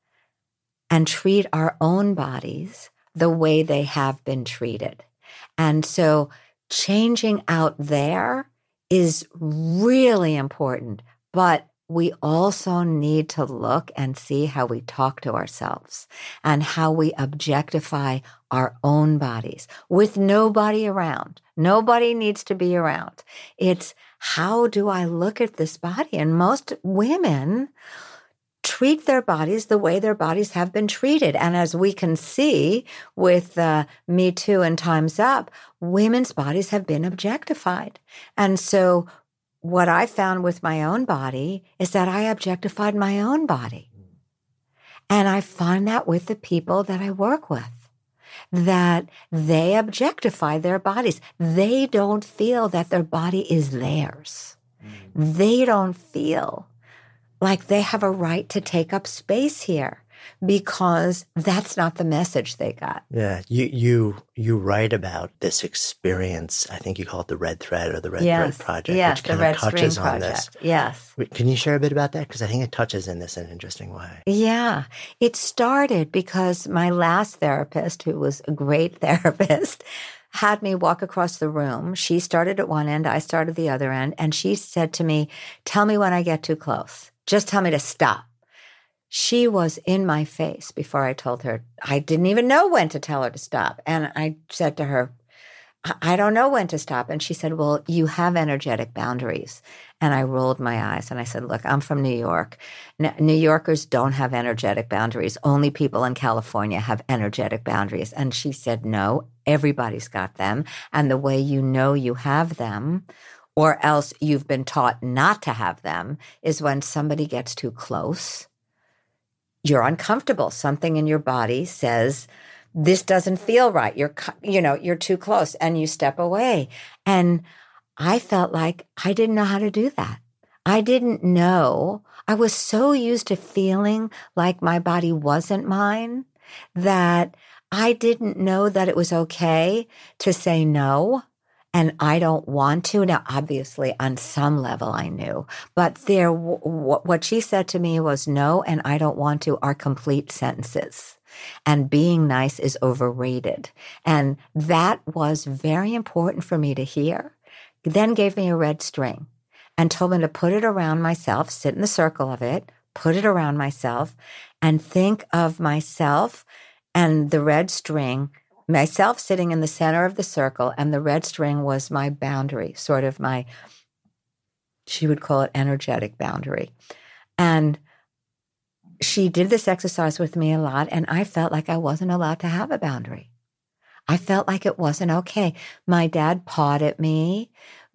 and treat our own bodies the way they have been treated. And so changing out there is really important, but we also need to look and see how we talk to ourselves and how we objectify our own bodies with nobody around. Nobody needs to be around. It's how do I look at this body? And most women treat their bodies the way their bodies have been treated. And as we can see with Me Too and Time's Up, women's bodies have been objectified. And so what I found with my own body is that I objectified my own body. And I find that with the people that I work with, that they objectify their bodies. They don't feel that their body is theirs. They don't feel like they have a right to take up space here because that's not the message they got. Yeah, you write about this experience. I think you call it the Red Thread or the Red Thread Project, yes, which kind of touches on this. Yes. Can you share a bit about that? Because I think it touches in this in an interesting way. Yeah, it started because my last therapist, who was a great therapist, had me walk across the room. She started at one end, I started the other end, and she said to me, "Tell me when I get too close. Just tell me to stop." She was in my face before I told her. I didn't even know when to tell her to stop. And I said to her, I don't know when to stop. And she said, well, you have energetic boundaries. And I rolled my eyes and I said, look, I'm from New York. New Yorkers don't have energetic boundaries. Only people in California have energetic boundaries. And she said, no, everybody's got them. And the way you know you have them, or else you've been taught not to have them, is when somebody gets too close. You're uncomfortable. Something in your body says, this doesn't feel right. You're too close, and you step away. And I felt like I didn't know how to do that. I didn't know. I was so used to feeling like my body wasn't mine that I didn't know that it was okay to say no. And I don't want to. Now, obviously, on some level, I knew. But what she said to me was, no, and I don't want to are complete sentences. And being nice is overrated. And that was very important for me to hear. Then gave me a red string and told me to put it around myself, sit in the circle of it, put it around myself, and think of myself and the red string, myself sitting in the center of the circle, and the red string was my boundary, sort of my, she would call it energetic boundary. And she did this exercise with me a lot, and I felt like I wasn't allowed to have a boundary. I felt like it wasn't okay. My dad pawed at me.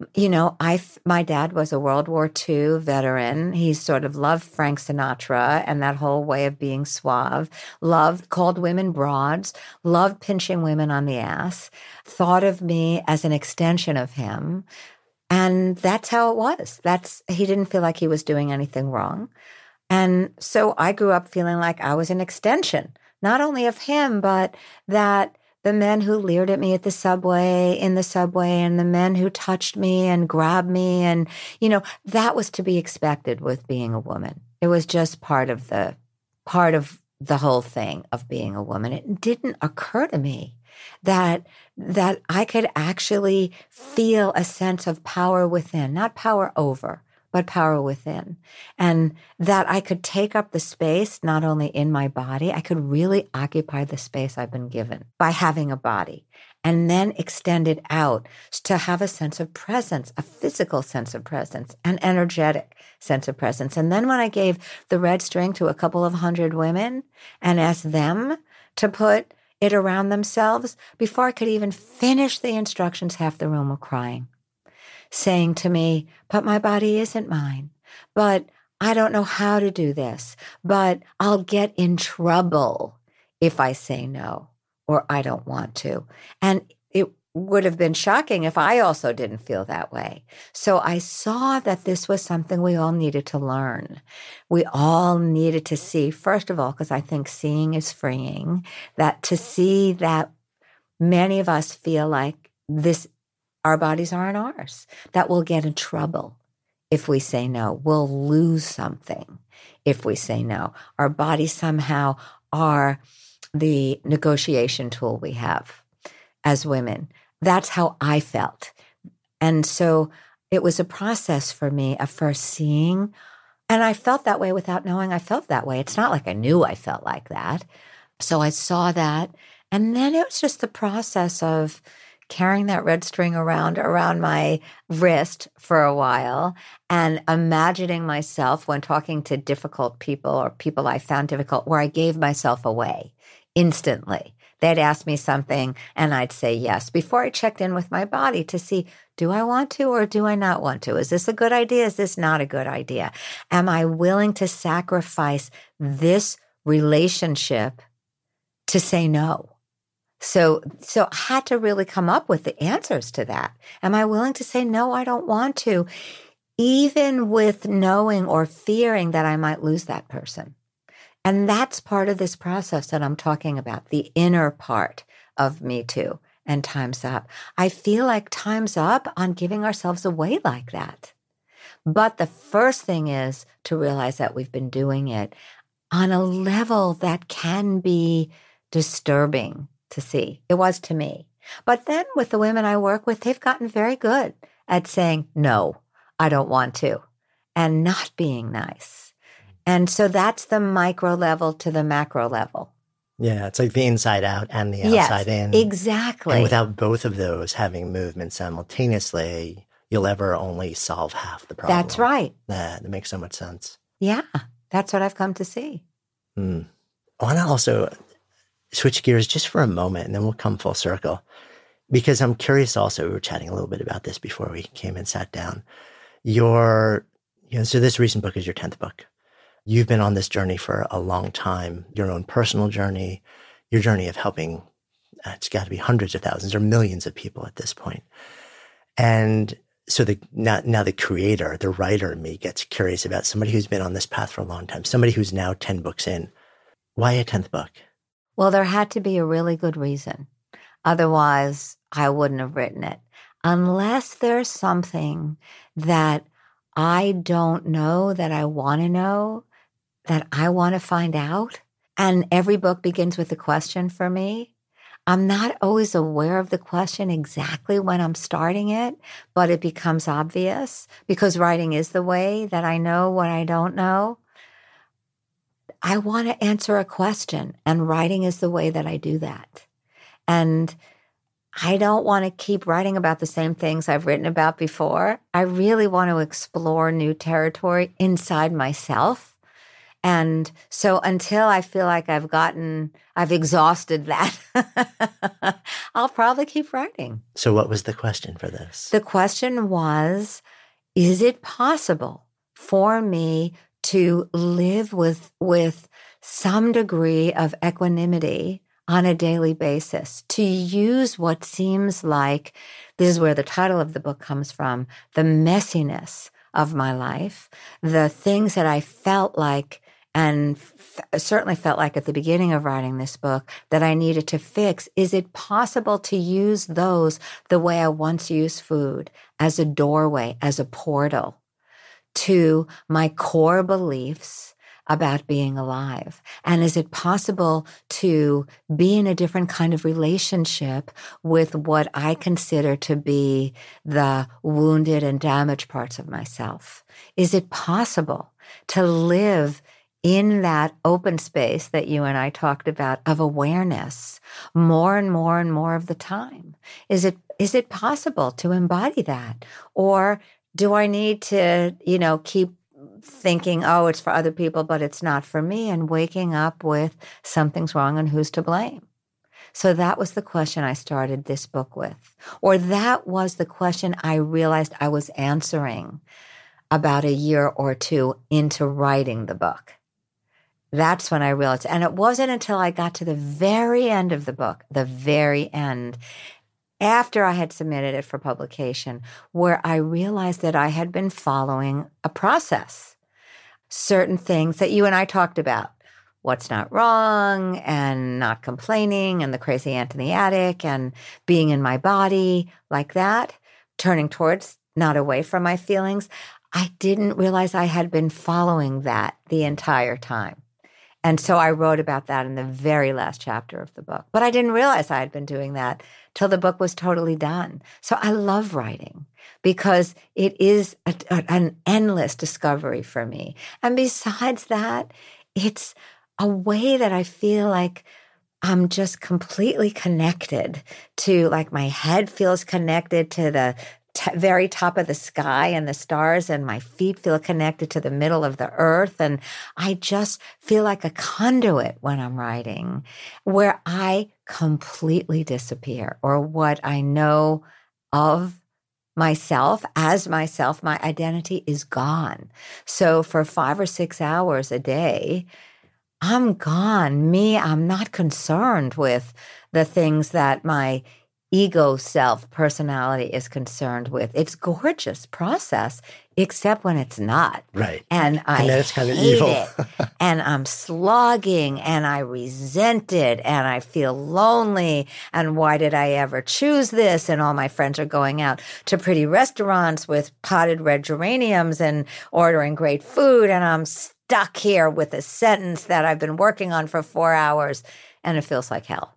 My dad was a World War II veteran. He sort of loved Frank Sinatra and that whole way of being suave, called women broads, loved pinching women on the ass, thought of me as an extension of him. And that's how it was. He didn't feel like he was doing anything wrong. And so I grew up feeling like I was an extension, not only of him, but that the men who leered at me in the subway, and the men who touched me and grabbed me. And, that was to be expected with being a woman. It was just part of the whole thing of being a woman. It didn't occur to me that I could actually feel a sense of power within, not power over, but power within. And that I could take up the space, not only in my body, I could really occupy the space I've been given by having a body, and then extend it out to have a sense of presence, a physical sense of presence, an energetic sense of presence. And then when I gave the red string to a couple of hundred women and asked them to put it around themselves, before I could even finish the instructions, half the room were crying, saying to me, but my body isn't mine, but I don't know how to do this, but I'll get in trouble if I say no, or I don't want to. And it would have been shocking if I also didn't feel that way. So I saw that this was something we all needed to learn. We all needed to see, first of all, because I think seeing is freeing, that to see that many of us feel like this our bodies aren't ours, that we'll get in trouble if we say no. We'll lose something if we say no. Our bodies somehow are the negotiation tool we have as women. That's how I felt. And so it was a process for me of first seeing, and I felt that way without knowing I felt that way. It's not like I knew I felt like that. So I saw that. And then it was just the process of carrying that red string around my wrist for a while and imagining myself when talking to difficult people or people I found difficult, where I gave myself away instantly. They'd ask me something and I'd say yes before I checked in with my body to see, do I want to or do I not want to? Is this a good idea? Is this not a good idea? Am I willing to sacrifice this relationship to say no? So I had to really come up with the answers to that. Am I willing to say, no, I don't want to, even with knowing or fearing that I might lose that person? And that's part of this process that I'm talking about, the inner part of Me Too and Time's Up. I feel like time's up on giving ourselves away like that. But the first thing is to realize that we've been doing it on a level that can be disturbing to see. It was to me. But then with the women I work with, they've gotten very good at saying, no, I don't want to, and not being nice. And so that's the micro level to the macro level. Yeah, it's like the inside out and the outside in. Exactly. And without both of those having movement simultaneously, you'll ever only solve half the problem. That's right. That makes so much sense. Yeah, that's what I've come to see. I want to also switch gears just for a moment, and then we'll come full circle. Because I'm curious also, we were chatting a little bit about this before we came and sat down. So this recent book is your 10th book. You've been on this journey for a long time, your own personal journey, your journey of helping, it's got to be hundreds of thousands or millions of people at this point. And so now the creator, the writer in me gets curious about somebody who's been on this path for a long time, somebody who's now 10 books in. Why a 10th book? Well, there had to be a really good reason. Otherwise, I wouldn't have written it. Unless there's something that I don't know that I want to know, that I want to find out. And every book begins with a question for me. I'm not always aware of the question exactly when I'm starting it, but it becomes obvious because writing is the way that I know what I don't know. I want to answer a question, and writing is the way that I do that. And I don't want to keep writing about the same things I've written about before. I really want to explore new territory inside myself. And so until I feel like I've exhausted that, I'll probably keep writing. So what was the question for this? The question was, is it possible for me to live with some degree of equanimity on a daily basis, to use what seems like, this is where the title of the book comes from, the messiness of my life, the things that I felt like and certainly felt like at the beginning of writing this book that I needed to fix. Is it possible to use those the way I once used food, as a doorway, as a portal to my core beliefs about being alive? And is it possible to be in a different kind of relationship with what I consider to be the wounded and damaged parts of myself? Is it possible to live in that open space that you and I talked about of awareness more and more and more of the time? Is it possible to embody that? Or do I need to, keep thinking, oh, it's for other people, but it's not for me, and waking up with something's wrong and who's to blame? So that was the question I started this book with. Or that was the question I realized I was answering about a year or two into writing the book. That's when I realized. And it wasn't until I got to the very end of the book, the very end, after I had submitted it for publication, where I realized that I had been following a process. Certain things that you and I talked about, what's not wrong, and not complaining, and the crazy ant in the attic, and being in my body like that. turning towards, not away from my feelings. I didn't realize I had been following that the entire time. And so I wrote about that in the very last chapter of the book. But I didn't realize I had been doing that till the book was totally done. So I love writing because it is an endless discovery for me. And besides that, it's a way that I feel like I'm just completely connected to, like, my head feels connected to the very top of the sky and the stars, and my feet feel connected to the middle of the earth. And I just feel like a conduit when I'm writing, where I completely disappear, or what I know of myself as myself, my identity is gone. So for 5 or 6 hours a day, I'm gone. I'm not concerned with the things that my ego self personality is concerned with. It's gorgeous process, except when it's not. Right. And I then it's kind of hate evil. it. And I'm slogging and I resent it and I feel lonely. And why did I ever choose this? And all my friends are going out to pretty restaurants with potted red geraniums and ordering great food. And I'm stuck here with a sentence that I've been working on for 4 hours, and it feels like hell.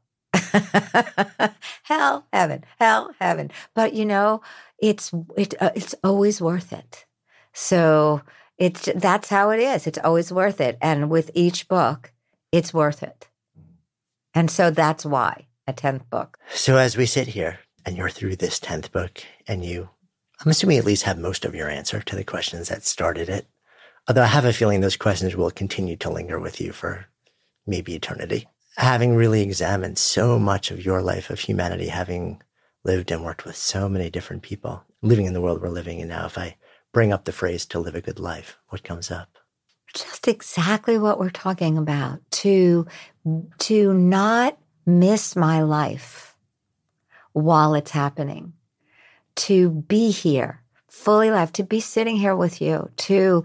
Hell, heaven. But it's always worth it. So that's how it is. It's always worth it. And with each book, it's worth it. And so that's why a 10th book. So as we sit here and you're through this 10th book, and I'm assuming at least have most of your answer to the questions that started it. Although I have a feeling those questions will continue to linger with you for maybe eternity. Having really examined so much of your life, of humanity, having lived and worked with so many different people, living in the world we're living in now, if I bring up the phrase to live a good life, what comes up? Just exactly what we're talking about. To not miss my life while it's happening. To be here, fully alive, to be sitting here with you, to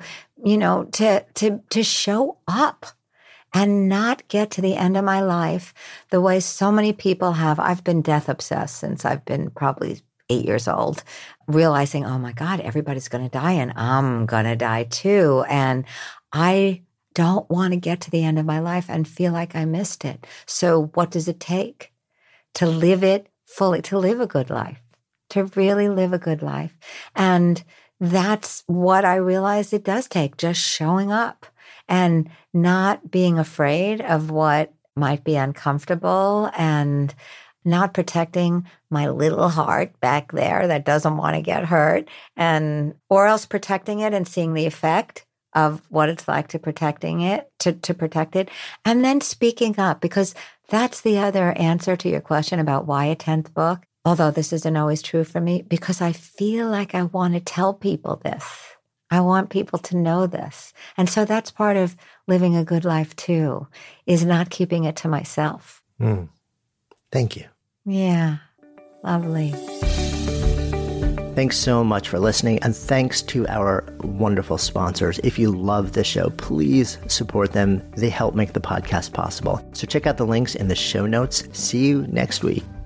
show up. And not get to the end of my life the way so many people have. I've been death obsessed since I've been probably 8 years old, realizing, oh my God, everybody's going to die and I'm going to die too. And I don't want to get to the end of my life and feel like I missed it. So what does it take to live it fully, to live a good life, to really live a good life? And that's what I realized it does take, just showing up. And not being afraid of what might be uncomfortable, and not protecting my little heart back there that doesn't want to get hurt, or else protecting it and seeing the effect of what it's like to protect it, and then speaking up, because that's the other answer to your question about why a 10th book. Although this isn't always true for me, because I feel like I want to tell people this. I want people to know this. And so that's part of living a good life too, is not keeping it to myself. Thank you. Yeah. Lovely. Thanks so much for listening. And thanks to our wonderful sponsors. If you love the show, please support them. They help make the podcast possible. So check out the links in the show notes. See you next week.